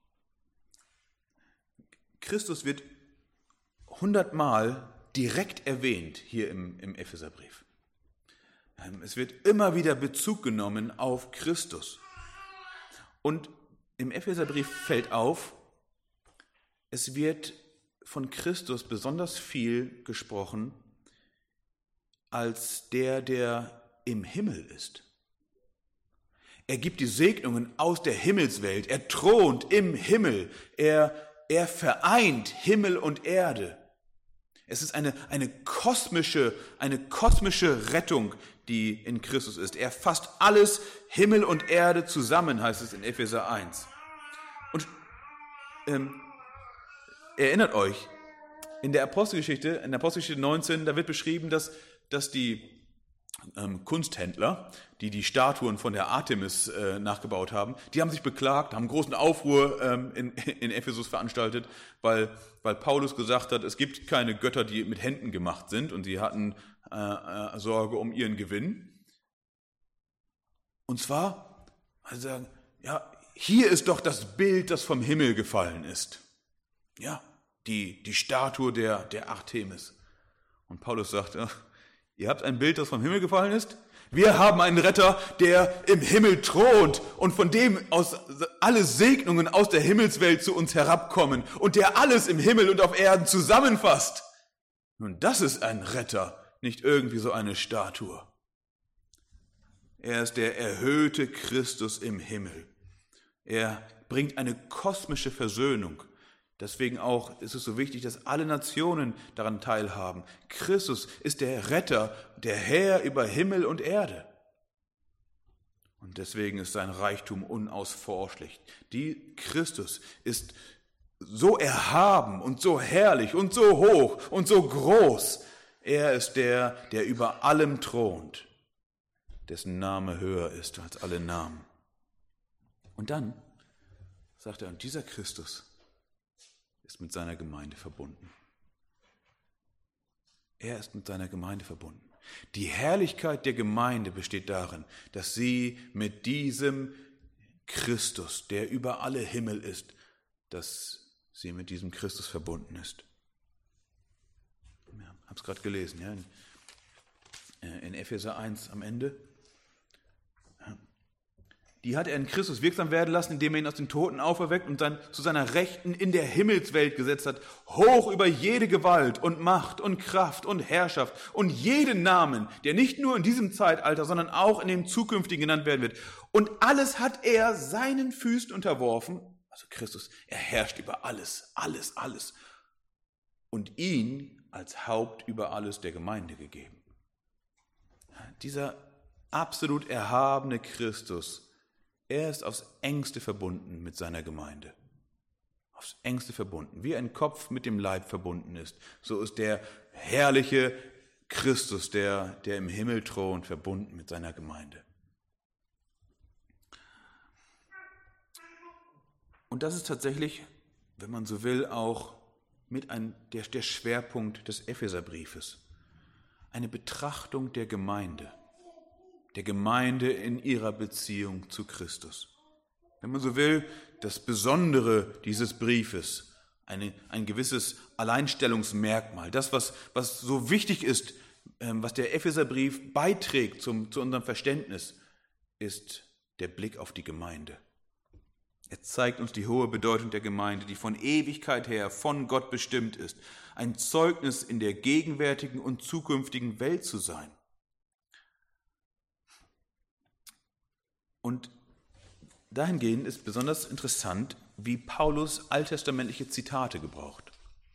Christus wird 100-mal direkt erwähnt hier im Epheserbrief. Es wird immer wieder Bezug genommen auf Christus. Und im Epheserbrief fällt auf, es wird von Christus besonders viel gesprochen als der im Himmel ist. Er gibt die Segnungen aus der Himmelswelt. Er thront im Himmel. Er vereint Himmel und Erde. Es ist eine kosmische Rettung, die in Christus ist. Er fasst alles, Himmel und Erde zusammen, heißt es in Epheser 1. Und erinnert euch, in der Apostelgeschichte 19, da wird beschrieben, dass die Kunsthändler, die Statuen von der Artemis nachgebaut haben, die haben sich beklagt, haben einen großen Aufruhr in Ephesus veranstaltet, weil Paulus gesagt hat, es gibt keine Götter, die mit Händen gemacht sind, und sie hatten Sorge um ihren Gewinn. Und zwar, also sagen, ja, hier ist doch das Bild, das vom Himmel gefallen ist. Ja, die Statue der Artemis. Und Paulus sagt, ja, ihr habt ein Bild, das vom Himmel gefallen ist? Wir haben einen Retter, der im Himmel thront und von dem aus alle Segnungen aus der Himmelswelt zu uns herabkommen und der alles im Himmel und auf Erden zusammenfasst. Nun, das ist ein Retter, nicht irgendwie so eine Statue. Er ist der erhöhte Christus im Himmel. Er bringt eine kosmische Versöhnung. Deswegen auch ist es so wichtig, dass alle Nationen daran teilhaben. Christus ist der Retter, der Herr über Himmel und Erde. Und deswegen ist sein Reichtum unausforschlich. Christus ist so erhaben und so herrlich und so hoch und so groß. Er ist der über allem thront, dessen Name höher ist als alle Namen. Und dann sagt er, und dieser Christus ist mit seiner Gemeinde verbunden. Er ist mit seiner Gemeinde verbunden. Die Herrlichkeit der Gemeinde besteht darin, dass sie mit diesem Christus, der über alle Himmel ist, dass sie mit diesem Christus verbunden ist. Ja, habe es gerade gelesen, ja, in Epheser 1 am Ende. Die hat er in Christus wirksam werden lassen, indem er ihn aus den Toten auferweckt und dann zu seiner Rechten in der Himmelswelt gesetzt hat, hoch über jede Gewalt und Macht und Kraft und Herrschaft und jeden Namen, der nicht nur in diesem Zeitalter, sondern auch in dem zukünftigen genannt werden wird. Und alles hat er seinen Füßen unterworfen, also Christus, er herrscht über alles, alles, alles, und ihn als Haupt über alles der Gemeinde gegeben. Dieser absolut erhabene Christus, er ist aufs Engste verbunden mit seiner Gemeinde. Aufs Engste verbunden. Wie ein Kopf mit dem Leib verbunden ist, so ist der herrliche Christus, der im Himmel thront, verbunden mit seiner Gemeinde. Und das ist tatsächlich, wenn man so will, auch mit der Schwerpunkt des Epheserbriefes. Eine Betrachtung der Gemeinde in ihrer Beziehung zu Christus. wenn man so will, das Besondere dieses Briefes, ein gewisses Alleinstellungsmerkmal, das, was so wichtig ist, was der Epheserbrief beiträgt zu unserem Verständnis, ist der Blick auf die Gemeinde. Er zeigt uns die hohe Bedeutung der Gemeinde, die von Ewigkeit her von Gott bestimmt ist, ein Zeugnis in der gegenwärtigen und zukünftigen Welt zu sein. Und dahingehend ist besonders interessant, wie Paulus alttestamentliche Zitate gebraucht.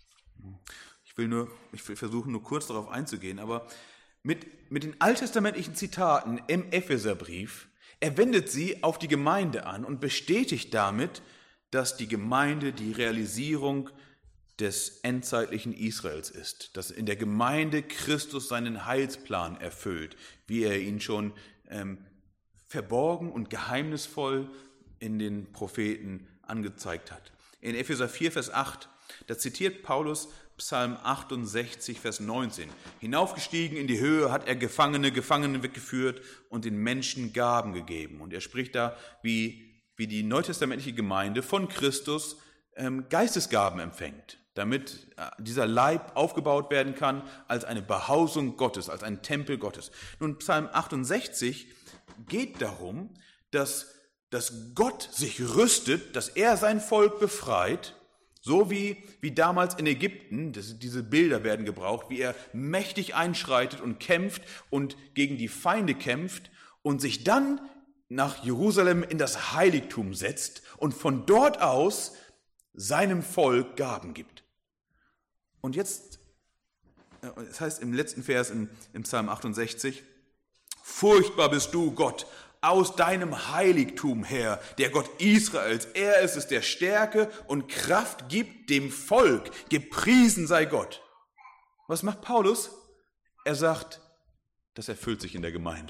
Ich will versuchen, nur kurz darauf einzugehen, aber mit den alttestamentlichen Zitaten im Epheserbrief, er wendet sie auf die Gemeinde an und bestätigt damit, dass die Gemeinde die Realisierung des endzeitlichen Israels ist, dass in der Gemeinde Christus seinen Heilsplan erfüllt, wie er ihn schon verborgen und geheimnisvoll in den Propheten angezeigt hat. In Epheser 4, Vers 8, da zitiert Paulus Psalm 68, Vers 19. Hinaufgestiegen in die Höhe hat er Gefangene weggeführt und den Menschen Gaben gegeben. Und er spricht da, wie die neutestamentliche Gemeinde von Christus Geistesgaben empfängt, damit dieser Leib aufgebaut werden kann als eine Behausung Gottes, als ein Tempel Gottes. Nun, Psalm 68 geht darum, dass Gott sich rüstet, dass er sein Volk befreit, so wie damals in Ägypten, diese Bilder werden gebraucht, wie er mächtig einschreitet und kämpft und gegen die Feinde kämpft und sich dann nach Jerusalem in das Heiligtum setzt und von dort aus seinem Volk Gaben gibt. Und jetzt, es heißt im letzten Vers im Psalm 68, furchtbar bist du, Gott, aus deinem Heiligtum her, der Gott Israels. Er ist es, der Stärke und Kraft gibt dem Volk. Gepriesen sei Gott. Was macht Paulus? Er sagt, das erfüllt sich in der Gemeinde.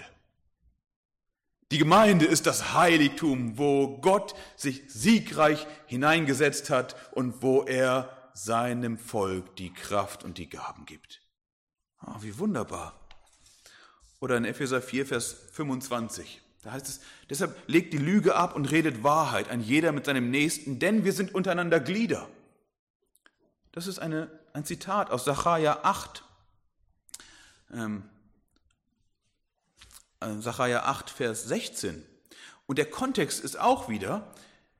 Die Gemeinde ist das Heiligtum, wo Gott sich siegreich hineingesetzt hat und wo er seinem Volk die Kraft und die Gaben gibt. Oh, wie wunderbar. Oder in Epheser 4, Vers 25. Da heißt es, deshalb legt die Lüge ab und redet Wahrheit, ein jeder mit seinem Nächsten, denn wir sind untereinander Glieder. Das ist ein Zitat aus Sacharja 8. Sacharja 8, Vers 16. Und der Kontext ist auch wieder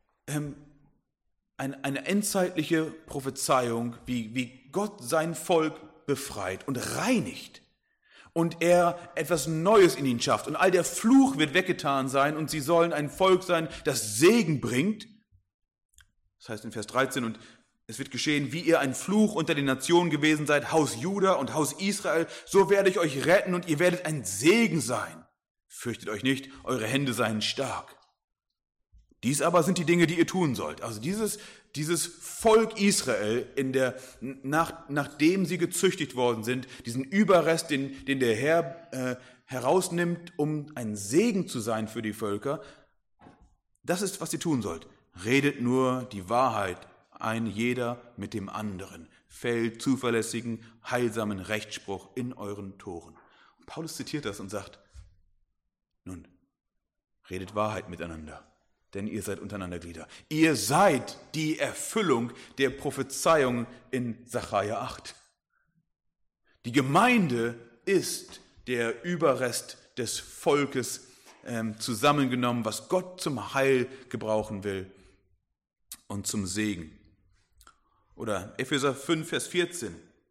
eine endzeitliche Prophezeiung, wie Gott sein Volk befreit und reinigt. Und er etwas Neues in ihnen schafft. Und all der Fluch wird weggetan sein und sie sollen ein Volk sein, das Segen bringt. Das heißt in Vers 13, und es wird geschehen, wie ihr ein Fluch unter den Nationen gewesen seid, Haus Juda und Haus Israel, so werde ich euch retten und ihr werdet ein Segen sein. Fürchtet euch nicht, eure Hände seien stark. Dies aber sind die Dinge, die ihr tun sollt. Also dieses Volk Israel, nachdem sie gezüchtigt worden sind, diesen Überrest, den der Herr herausnimmt, um ein Segen zu sein für die Völker, das ist, was ihr tun sollt. Redet nur die Wahrheit, ein jeder mit dem anderen. Fällt zuverlässigen, heilsamen Rechtsspruch in euren Toren. Und Paulus zitiert das und sagt, nun, redet Wahrheit miteinander. Denn ihr seid untereinander Glieder. Ihr seid die Erfüllung der Prophezeiung in Sacharja 8. Die Gemeinde ist der Überrest des Volkes zusammengenommen, was Gott zum Heil gebrauchen will und zum Segen. Oder Epheser 5, Vers 14,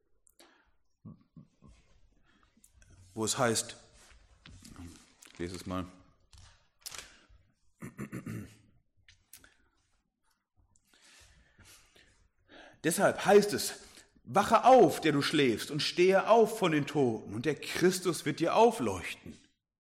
wo es heißt, ich lese es mal, deshalb heißt es, wache auf, der du schläfst, und stehe auf von den Toten, und der Christus wird dir aufleuchten.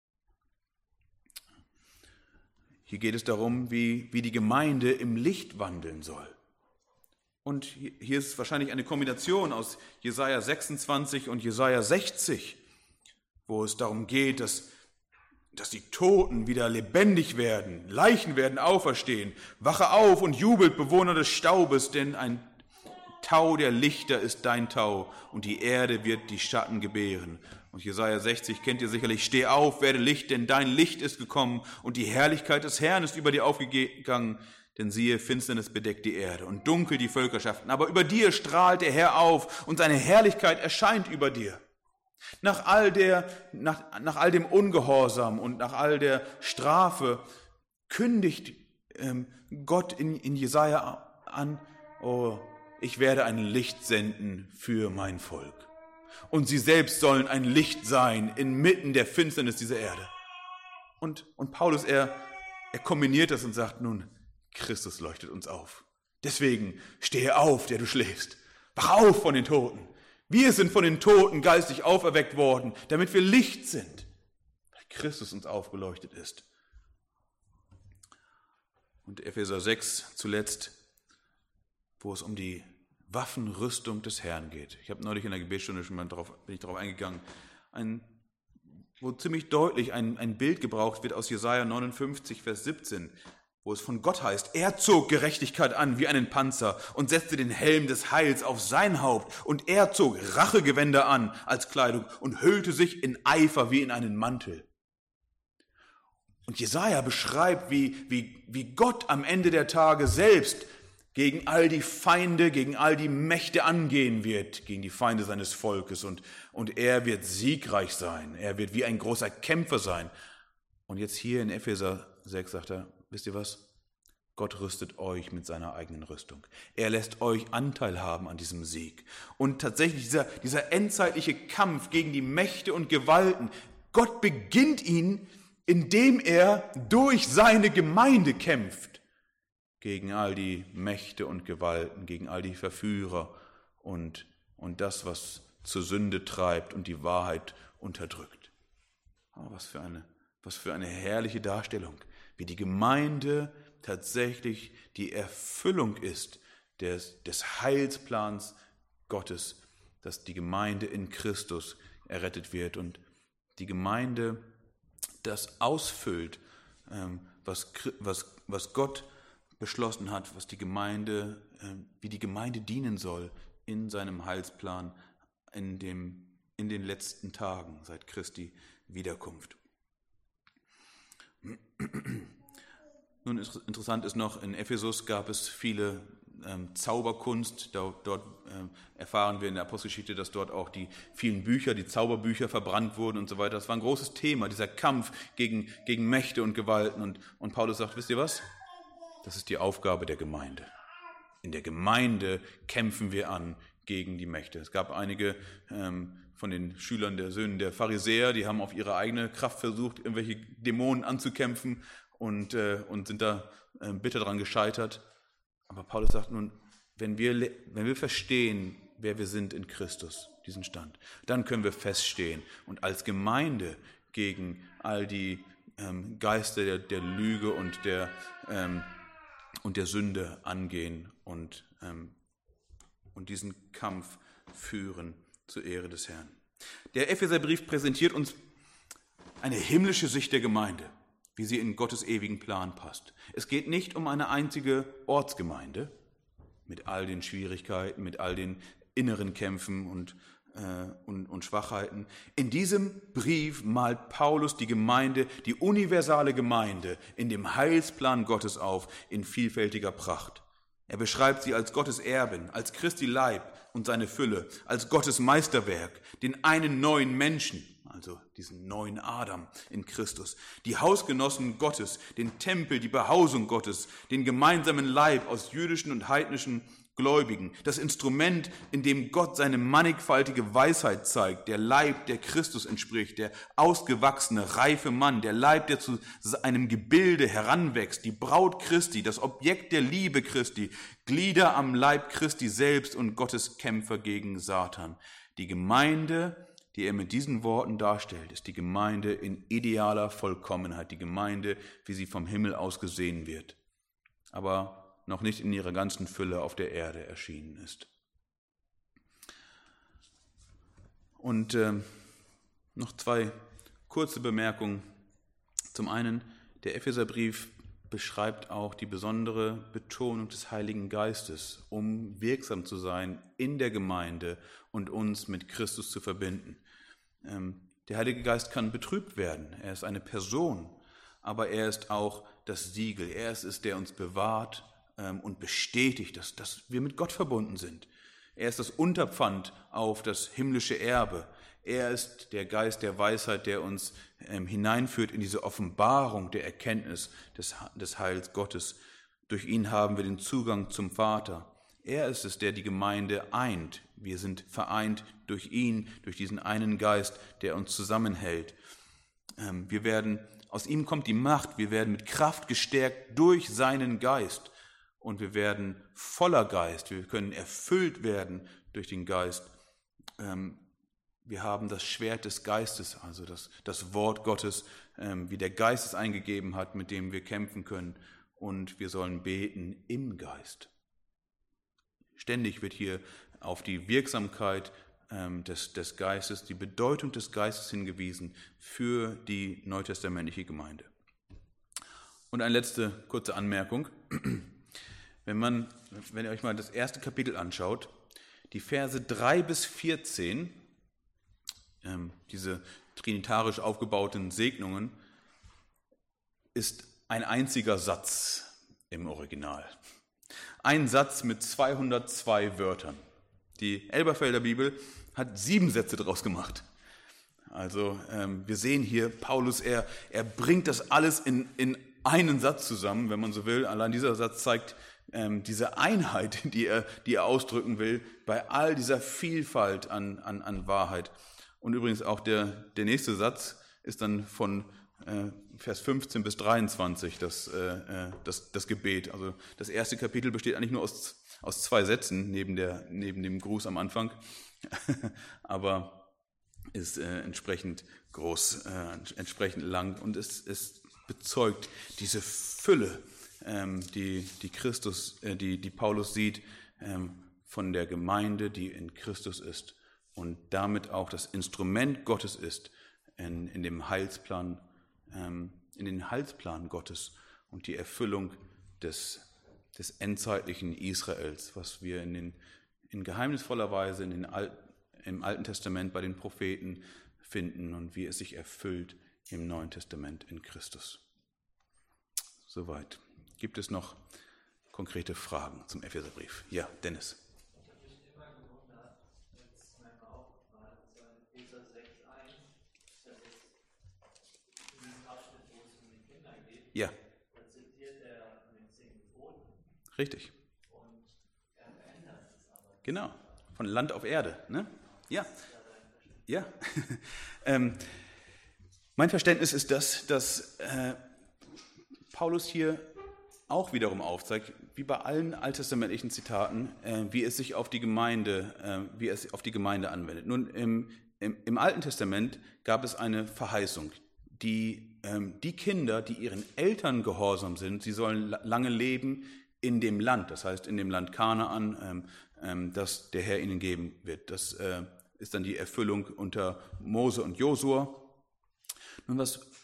Hier geht es darum, wie die Gemeinde im Licht wandeln soll. Und hier ist wahrscheinlich eine Kombination aus Jesaja 26 und Jesaja 60, wo es darum geht, dass die Toten wieder lebendig werden, Leichen werden auferstehen. Wache auf und jubelt, Bewohner des Staubes, denn ein Tau der Lichter ist dein Tau und die Erde wird die Schatten gebären. Und Jesaja 60 kennt ihr sicherlich: Steh auf, werde Licht, denn dein Licht ist gekommen und die Herrlichkeit des Herrn ist über dir aufgegangen. Denn siehe, Finsternis bedeckt die Erde und dunkel die Völkerschaften. Aber über dir strahlt der Herr auf und seine Herrlichkeit erscheint über dir. Nach all dem Ungehorsam und nach all der Strafe kündigt Gott in Jesaja an: Oh, ich werde ein Licht senden für mein Volk. Und sie selbst sollen ein Licht sein inmitten der Finsternis dieser Erde. Und Paulus, er kombiniert das und sagt: Nun, Christus leuchtet uns auf. Deswegen stehe auf, der du schläfst. Wach auf von den Toten. Wir sind von den Toten geistig auferweckt worden, damit wir Licht sind, weil Christus uns aufgeleuchtet ist. Und Epheser 6 zuletzt, wo es um die Waffenrüstung des Herrn geht. Ich habe neulich in der Gebetsstunde schon mal darauf eingegangen, wo ziemlich deutlich ein Bild gebraucht wird aus Jesaja 59, Vers 17, wo es von Gott heißt: Er zog Gerechtigkeit an wie einen Panzer und setzte den Helm des Heils auf sein Haupt, und er zog Rachegewänder an als Kleidung und hüllte sich in Eifer wie in einen Mantel. Und Jesaja beschreibt, wie Gott am Ende der Tage selbst gegen all die Feinde, gegen all die Mächte angehen wird, gegen die Feinde seines Volkes. Und er wird siegreich sein, er wird wie ein großer Kämpfer sein. Und jetzt hier in Epheser 6 sagt er: Wisst ihr was? Gott rüstet euch mit seiner eigenen Rüstung. Er lässt euch Anteil haben an diesem Sieg. Und tatsächlich dieser endzeitliche Kampf gegen die Mächte und Gewalten, Gott beginnt ihn, indem er durch seine Gemeinde kämpft. Gegen all die Mächte und Gewalten, gegen all die Verführer und das, was zur Sünde treibt und die Wahrheit unterdrückt. Oh, was für eine herrliche Darstellung, wie die Gemeinde tatsächlich die Erfüllung ist des Heilsplans Gottes, dass die Gemeinde in Christus errettet wird und die Gemeinde das ausfüllt, was Gott beschlossen hat, wie die Gemeinde dienen soll in seinem Heilsplan in den letzten Tagen seit Christi Wiederkunft. Nun, interessant ist noch, in Ephesus gab es viele Zauberkunst. Dort erfahren wir in der Apostelgeschichte, dass dort auch die vielen Bücher, die Zauberbücher verbrannt wurden und so weiter. Das war ein großes Thema, dieser Kampf gegen Mächte und Gewalten. Und Paulus sagt: Wisst ihr was? Das ist die Aufgabe der Gemeinde. In der Gemeinde kämpfen wir an gegen die Mächte. Es gab einige von den Schülern der Söhne der Pharisäer, die haben auf ihre eigene Kraft versucht, irgendwelche Dämonen anzukämpfen und sind da bitter daran gescheitert. Aber Paulus sagt nun, wenn wir verstehen, wer wir sind in Christus, diesen Stand, dann können wir feststehen und als Gemeinde gegen all die Geister der Lüge und der Sünde angehen und diesen Kampf führen zur Ehre des Herrn. Der Epheserbrief präsentiert uns eine himmlische Sicht der Gemeinde, wie sie in Gottes ewigen Plan passt. Es geht nicht um eine einzige Ortsgemeinde mit all den Schwierigkeiten, mit all den inneren Kämpfen und Schwachheiten. In diesem Brief malt Paulus die Gemeinde, die universale Gemeinde, in dem Heilsplan Gottes auf, in vielfältiger Pracht. Er beschreibt sie als Gottes Erbin, als Christi Leib und seine Fülle, als Gottes Meisterwerk, den einen neuen Menschen, also diesen neuen Adam in Christus, die Hausgenossen Gottes, den Tempel, die Behausung Gottes, den gemeinsamen Leib aus jüdischen und heidnischen Gläubigen, das Instrument, in dem Gott seine mannigfaltige Weisheit zeigt, der Leib, der Christus entspricht, der ausgewachsene, reife Mann, der Leib, der zu einem Gebilde heranwächst, die Braut Christi, das Objekt der Liebe Christi, Glieder am Leib Christi selbst und Gottes Kämpfer gegen Satan. Die Gemeinde, die er mit diesen Worten darstellt, ist die Gemeinde in idealer Vollkommenheit, die Gemeinde, wie sie vom Himmel aus gesehen wird, aber noch nicht in ihrer ganzen Fülle auf der Erde erschienen ist. Und noch zwei kurze Bemerkungen. Zum einen, der Epheserbrief beschreibt auch die besondere Betonung des Heiligen Geistes, um wirksam zu sein in der Gemeinde und uns mit Christus zu verbinden. Der Heilige Geist kann betrübt werden. Er ist eine Person, aber er ist auch das Siegel. Er ist es, der uns bewahrt und bestätigt, dass wir mit Gott verbunden sind. Er ist das Unterpfand auf das himmlische Erbe. Er ist der Geist der Weisheit, der uns hineinführt in diese Offenbarung der Erkenntnis des Heils Gottes. Durch ihn haben wir den Zugang zum Vater. Er ist es, der die Gemeinde eint. Wir sind vereint durch ihn, durch diesen einen Geist, der uns zusammenhält. Aus ihm kommt die Macht. Wir werden mit Kraft gestärkt durch seinen Geist. Und wir werden voller Geist. Wir können erfüllt werden durch den Geist. Wir haben das Schwert des Geistes, also das Wort Gottes, wie der Geist es eingegeben hat, mit dem wir kämpfen können. Und wir sollen beten im Geist. Ständig wird hier auf die Wirksamkeit des Geistes, die Bedeutung des Geistes hingewiesen für die neutestamentliche Gemeinde. Und eine letzte kurze Anmerkung. Wenn ihr euch mal das erste Kapitel anschaut, die Verse 3 bis 14, diese trinitarisch aufgebauten Segnungen, ist ein einziger Satz im Original. Ein Satz mit 202 Wörtern. Die Elberfelder Bibel hat 7 Sätze daraus gemacht. Also wir sehen hier, Paulus, er bringt das alles in einen Satz zusammen, wenn man so will. Allein dieser Satz zeigt diese Einheit, die er ausdrücken will, bei all dieser Vielfalt an Wahrheit. Und übrigens auch der nächste Satz ist dann von Vers 15 bis 23 das Gebet. Also das erste Kapitel besteht eigentlich nur aus 2 Sätzen neben dem Gruß am Anfang, aber ist entsprechend groß, entsprechend lang, und es bezeugt diese Fülle, die Paulus sieht von der Gemeinde, die in Christus ist und damit auch das Instrument Gottes ist in dem Heilsplan, in den Heilsplan Gottes und die Erfüllung des endzeitlichen Israels, was wir in geheimnisvoller Weise im Alten Testament bei den Propheten finden und wie es sich erfüllt im Neuen Testament in Christus. Soweit. Gibt es noch konkrete Fragen zum Epheserbrief? Ja, Dennis. Ich habe mich immer gewundert, jetzt manchmal aufgefallen, so in Epheser 6,1, dass es in diesem Abschnitt, wo es um die Kinder geht, Ja. da zitiert er mit 10 Geboten. Richtig. Und er verändert es aber. Genau. Von Land auf Erde. Ne? Ja. Ja. Mein Verständnis ist das, dass Paulus hier auch wiederum aufzeigt, wie bei allen alttestamentlichen Zitaten, wie es auf die Gemeinde anwendet. Nun, im Alten Testament gab es eine Verheißung, die Kinder, die ihren Eltern gehorsam sind, sie sollen lange leben in dem Land, das heißt in dem Land Kanaan, das der Herr ihnen geben wird. Das ist dann die Erfüllung unter Mose und Josua. Nun,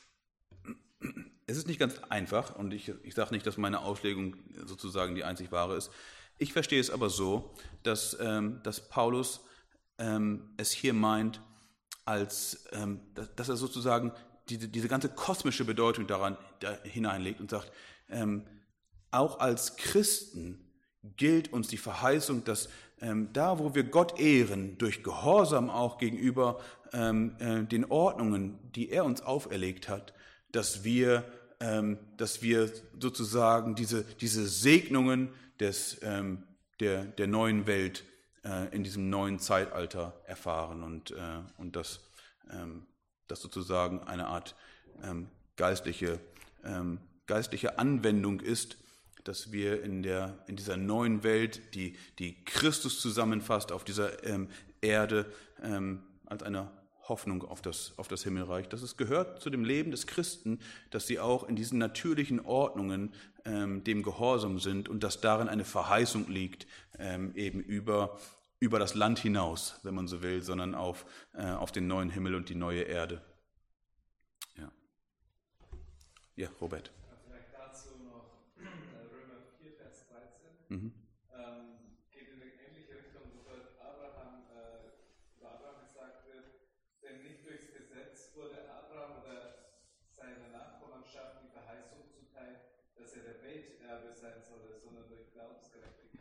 es ist nicht ganz einfach, und ich sage nicht, dass meine Auslegung sozusagen die einzig wahre ist. Ich verstehe es aber so, dass Paulus es hier meint, dass er sozusagen diese ganze kosmische Bedeutung da hineinlegt und sagt, auch als Christen gilt uns die Verheißung, dass da, wo wir Gott ehren, durch Gehorsam auch gegenüber den Ordnungen, die er uns auferlegt hat, dass wir sozusagen diese Segnungen der neuen Welt in diesem neuen Zeitalter erfahren und dass sozusagen eine Art geistliche Anwendung ist, dass wir in dieser neuen Welt, die Christus zusammenfasst auf dieser Erde, als eine Hoffnung auf das Himmelreich, dass es gehört zu dem Leben des Christen, dass sie auch in diesen natürlichen Ordnungen dem gehorsam sind und dass darin eine Verheißung liegt, eben über das Land hinaus, wenn man so will, sondern auf den neuen Himmel und die neue Erde. Ja, Robert. Vielleicht dazu noch Römer 4, Vers 13. Mhm. Geht in eine ähnliche Richtung, wo Abraham gesagt wird, denn nicht durchs Gesetz Erbe sein solle, sondern durch Glaubensgerechtigkeit.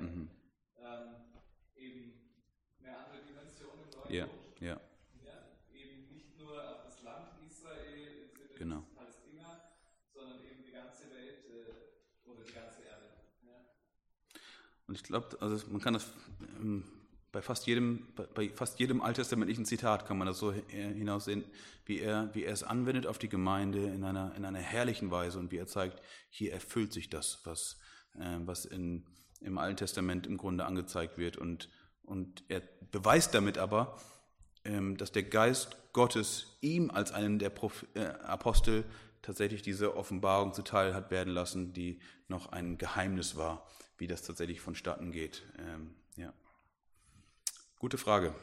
Eben eine andere Dimension im neuen Ja, Bund. ja, Ja, eben nicht nur auf das Land Israel im Sinne genau. von Palästina, sondern eben die ganze Welt oder die ganze Erde. Ja. Und ich glaube, also man kann das bei fast jedem alttestamentlichen Zitat kann man das so hinaussehen, wie er es anwendet auf die Gemeinde in einer herrlichen Weise und wie er zeigt, hier erfüllt sich das, was im Alten Testament im Grunde angezeigt wird. Und er beweist damit aber, dass der Geist Gottes ihm als einen der Apostel tatsächlich diese Offenbarung zuteil hat werden lassen, die noch ein Geheimnis war, wie das tatsächlich vonstatten geht. Ja. Gute Frage.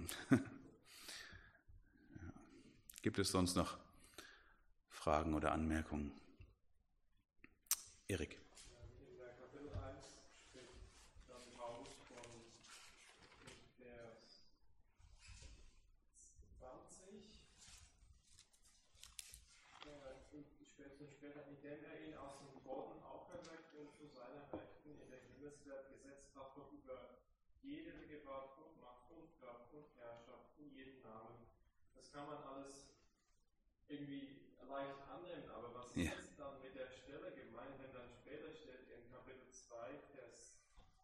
Gibt es sonst noch Fragen oder Anmerkungen? Erik. In der Kapitel 1 spricht dann Paulus von Vers 20. Später, indem er ihn aus dem Toten auferweckt und zu seiner Rechten in der Himmelswelt gesetzt hat, doch über jede Gewalt und Macht und Kraft und Herrschaft in jedem Namen. Das kann man alles irgendwie leicht annehmen, aber was ist jetzt dann mit der Stelle gemeint, wenn dann später steht in Kapitel 2, Vers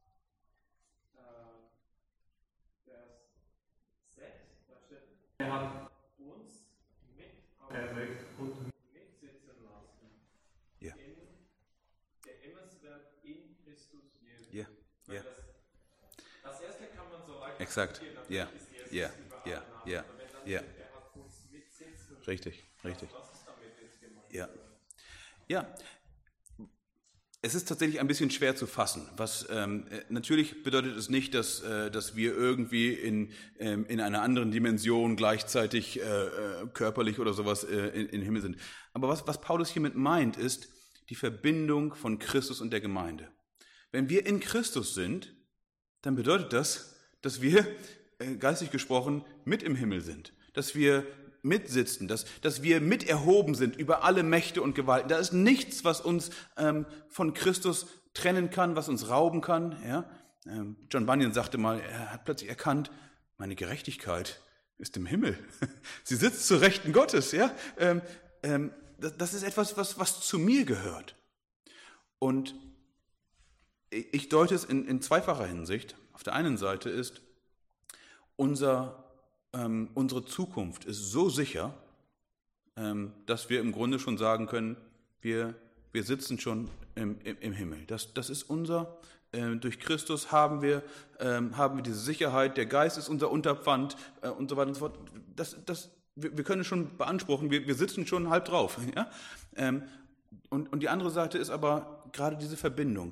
6, da steht, er hat uns mit auferweckt und mitsitzen lassen in der Himmelswelt in Christus Jesus. Ja, ja. Das erste kann man so leicht Exakt. Ja, ja, ja, ja, ja. Er hat uns mitsitzen. Richtig. Was ist damit jetzt gemeint? Ja. Ja. Es ist tatsächlich ein bisschen schwer zu fassen. Natürlich bedeutet es nicht, dass wir irgendwie in einer anderen Dimension gleichzeitig körperlich oder sowas in Himmel sind. Aber was Paulus hiermit meint, ist die Verbindung von Christus und der Gemeinde. Wenn wir in Christus sind, dann bedeutet das, dass wir, geistig gesprochen, mit im Himmel sind. Dass wir mitsitzen, dass wir mit erhoben sind über alle Mächte und Gewalten. Da ist nichts, was uns von Christus trennen kann, was uns rauben kann. Ja? John Bunyan sagte mal, er hat plötzlich erkannt, meine Gerechtigkeit ist im Himmel. Sie sitzt zur Rechten Gottes. Ja? Das ist etwas, was zu mir gehört. Und ich deute es in zweifacher Hinsicht. Auf der einen Seite ist unsere Zukunft ist so sicher, dass wir im Grunde schon sagen können, wir sitzen schon im Himmel. Das ist unser. Durch Christus haben wir diese Sicherheit. Der Geist ist unser Unterpfand und so weiter und so fort. Wir können schon beanspruchen. Wir sitzen schon halb drauf. Ja? Und die andere Seite ist aber gerade diese Verbindung.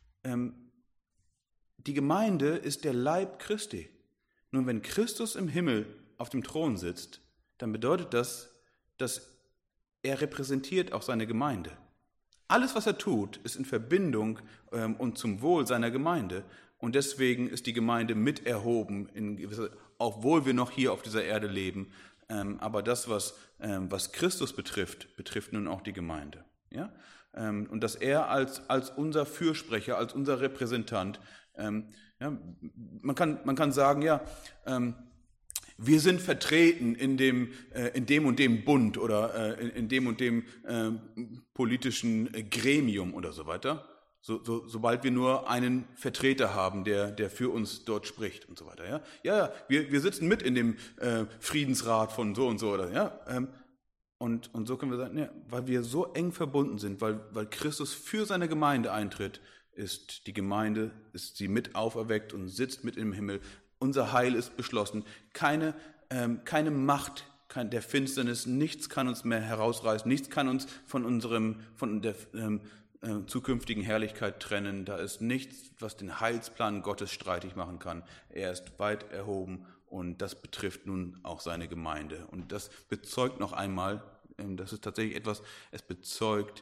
Die Gemeinde ist der Leib Christi. Nun, wenn Christus im Himmel auf dem Thron sitzt, dann bedeutet das, dass er repräsentiert auch seine Gemeinde. Alles, was er tut, ist in Verbindung und zum Wohl seiner Gemeinde. Und deswegen ist die Gemeinde mit erhoben, obwohl wir noch hier auf dieser Erde leben. Aber das, was Christus betrifft nun auch die Gemeinde. Ja? Und dass er als unser Fürsprecher, als unser Repräsentant, man kann sagen, wir sind vertreten in dem und dem Bund oder in dem und dem politischen Gremium oder so weiter, sobald wir nur einen Vertreter haben, der für uns dort spricht und so weiter. Ja, wir sitzen mit in dem Friedensrat von so und so oder ja. Und so können wir sagen, ja, weil wir so eng verbunden sind, weil Christus für seine Gemeinde eintritt, ist die Gemeinde, ist sie mit auferweckt und sitzt mit im Himmel. Unser Heil ist beschlossen. Keine Macht der Finsternis, nichts kann uns mehr herausreißen, nichts kann uns von der zukünftigen Herrlichkeit trennen. Da ist nichts, was den Heilsplan Gottes streitig machen kann. Er ist weit erhoben und das betrifft nun auch seine Gemeinde. Und das bezeugt noch einmal, das ist tatsächlich etwas, es bezeugt,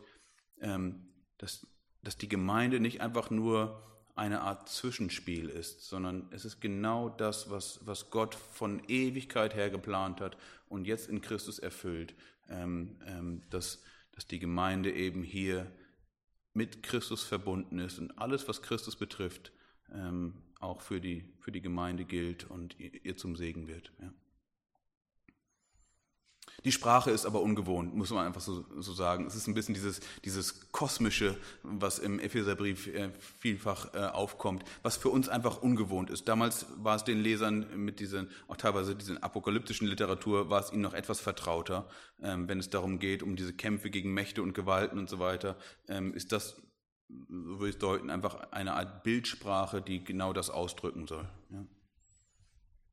dass die Gemeinde nicht einfach nur eine Art Zwischenspiel ist, sondern es ist genau das, was Gott von Ewigkeit her geplant hat und jetzt in Christus erfüllt, dass die Gemeinde eben hier mit Christus verbunden ist und alles, was Christus betrifft, auch für die Gemeinde gilt und ihr zum Segen wird. Ja. Die Sprache ist aber ungewohnt, muss man einfach so sagen. Es ist ein bisschen dieses Kosmische, was im Epheserbrief vielfach aufkommt, was für uns einfach ungewohnt ist. Damals war es den Lesern mit auch teilweise diesen apokalyptischen Literatur, war es ihnen noch etwas vertrauter. Wenn es darum geht, um diese Kämpfe gegen Mächte und Gewalten und so weiter, ist das, so würde ich es deuten, einfach eine Art Bildsprache, die genau das ausdrücken soll. Ja.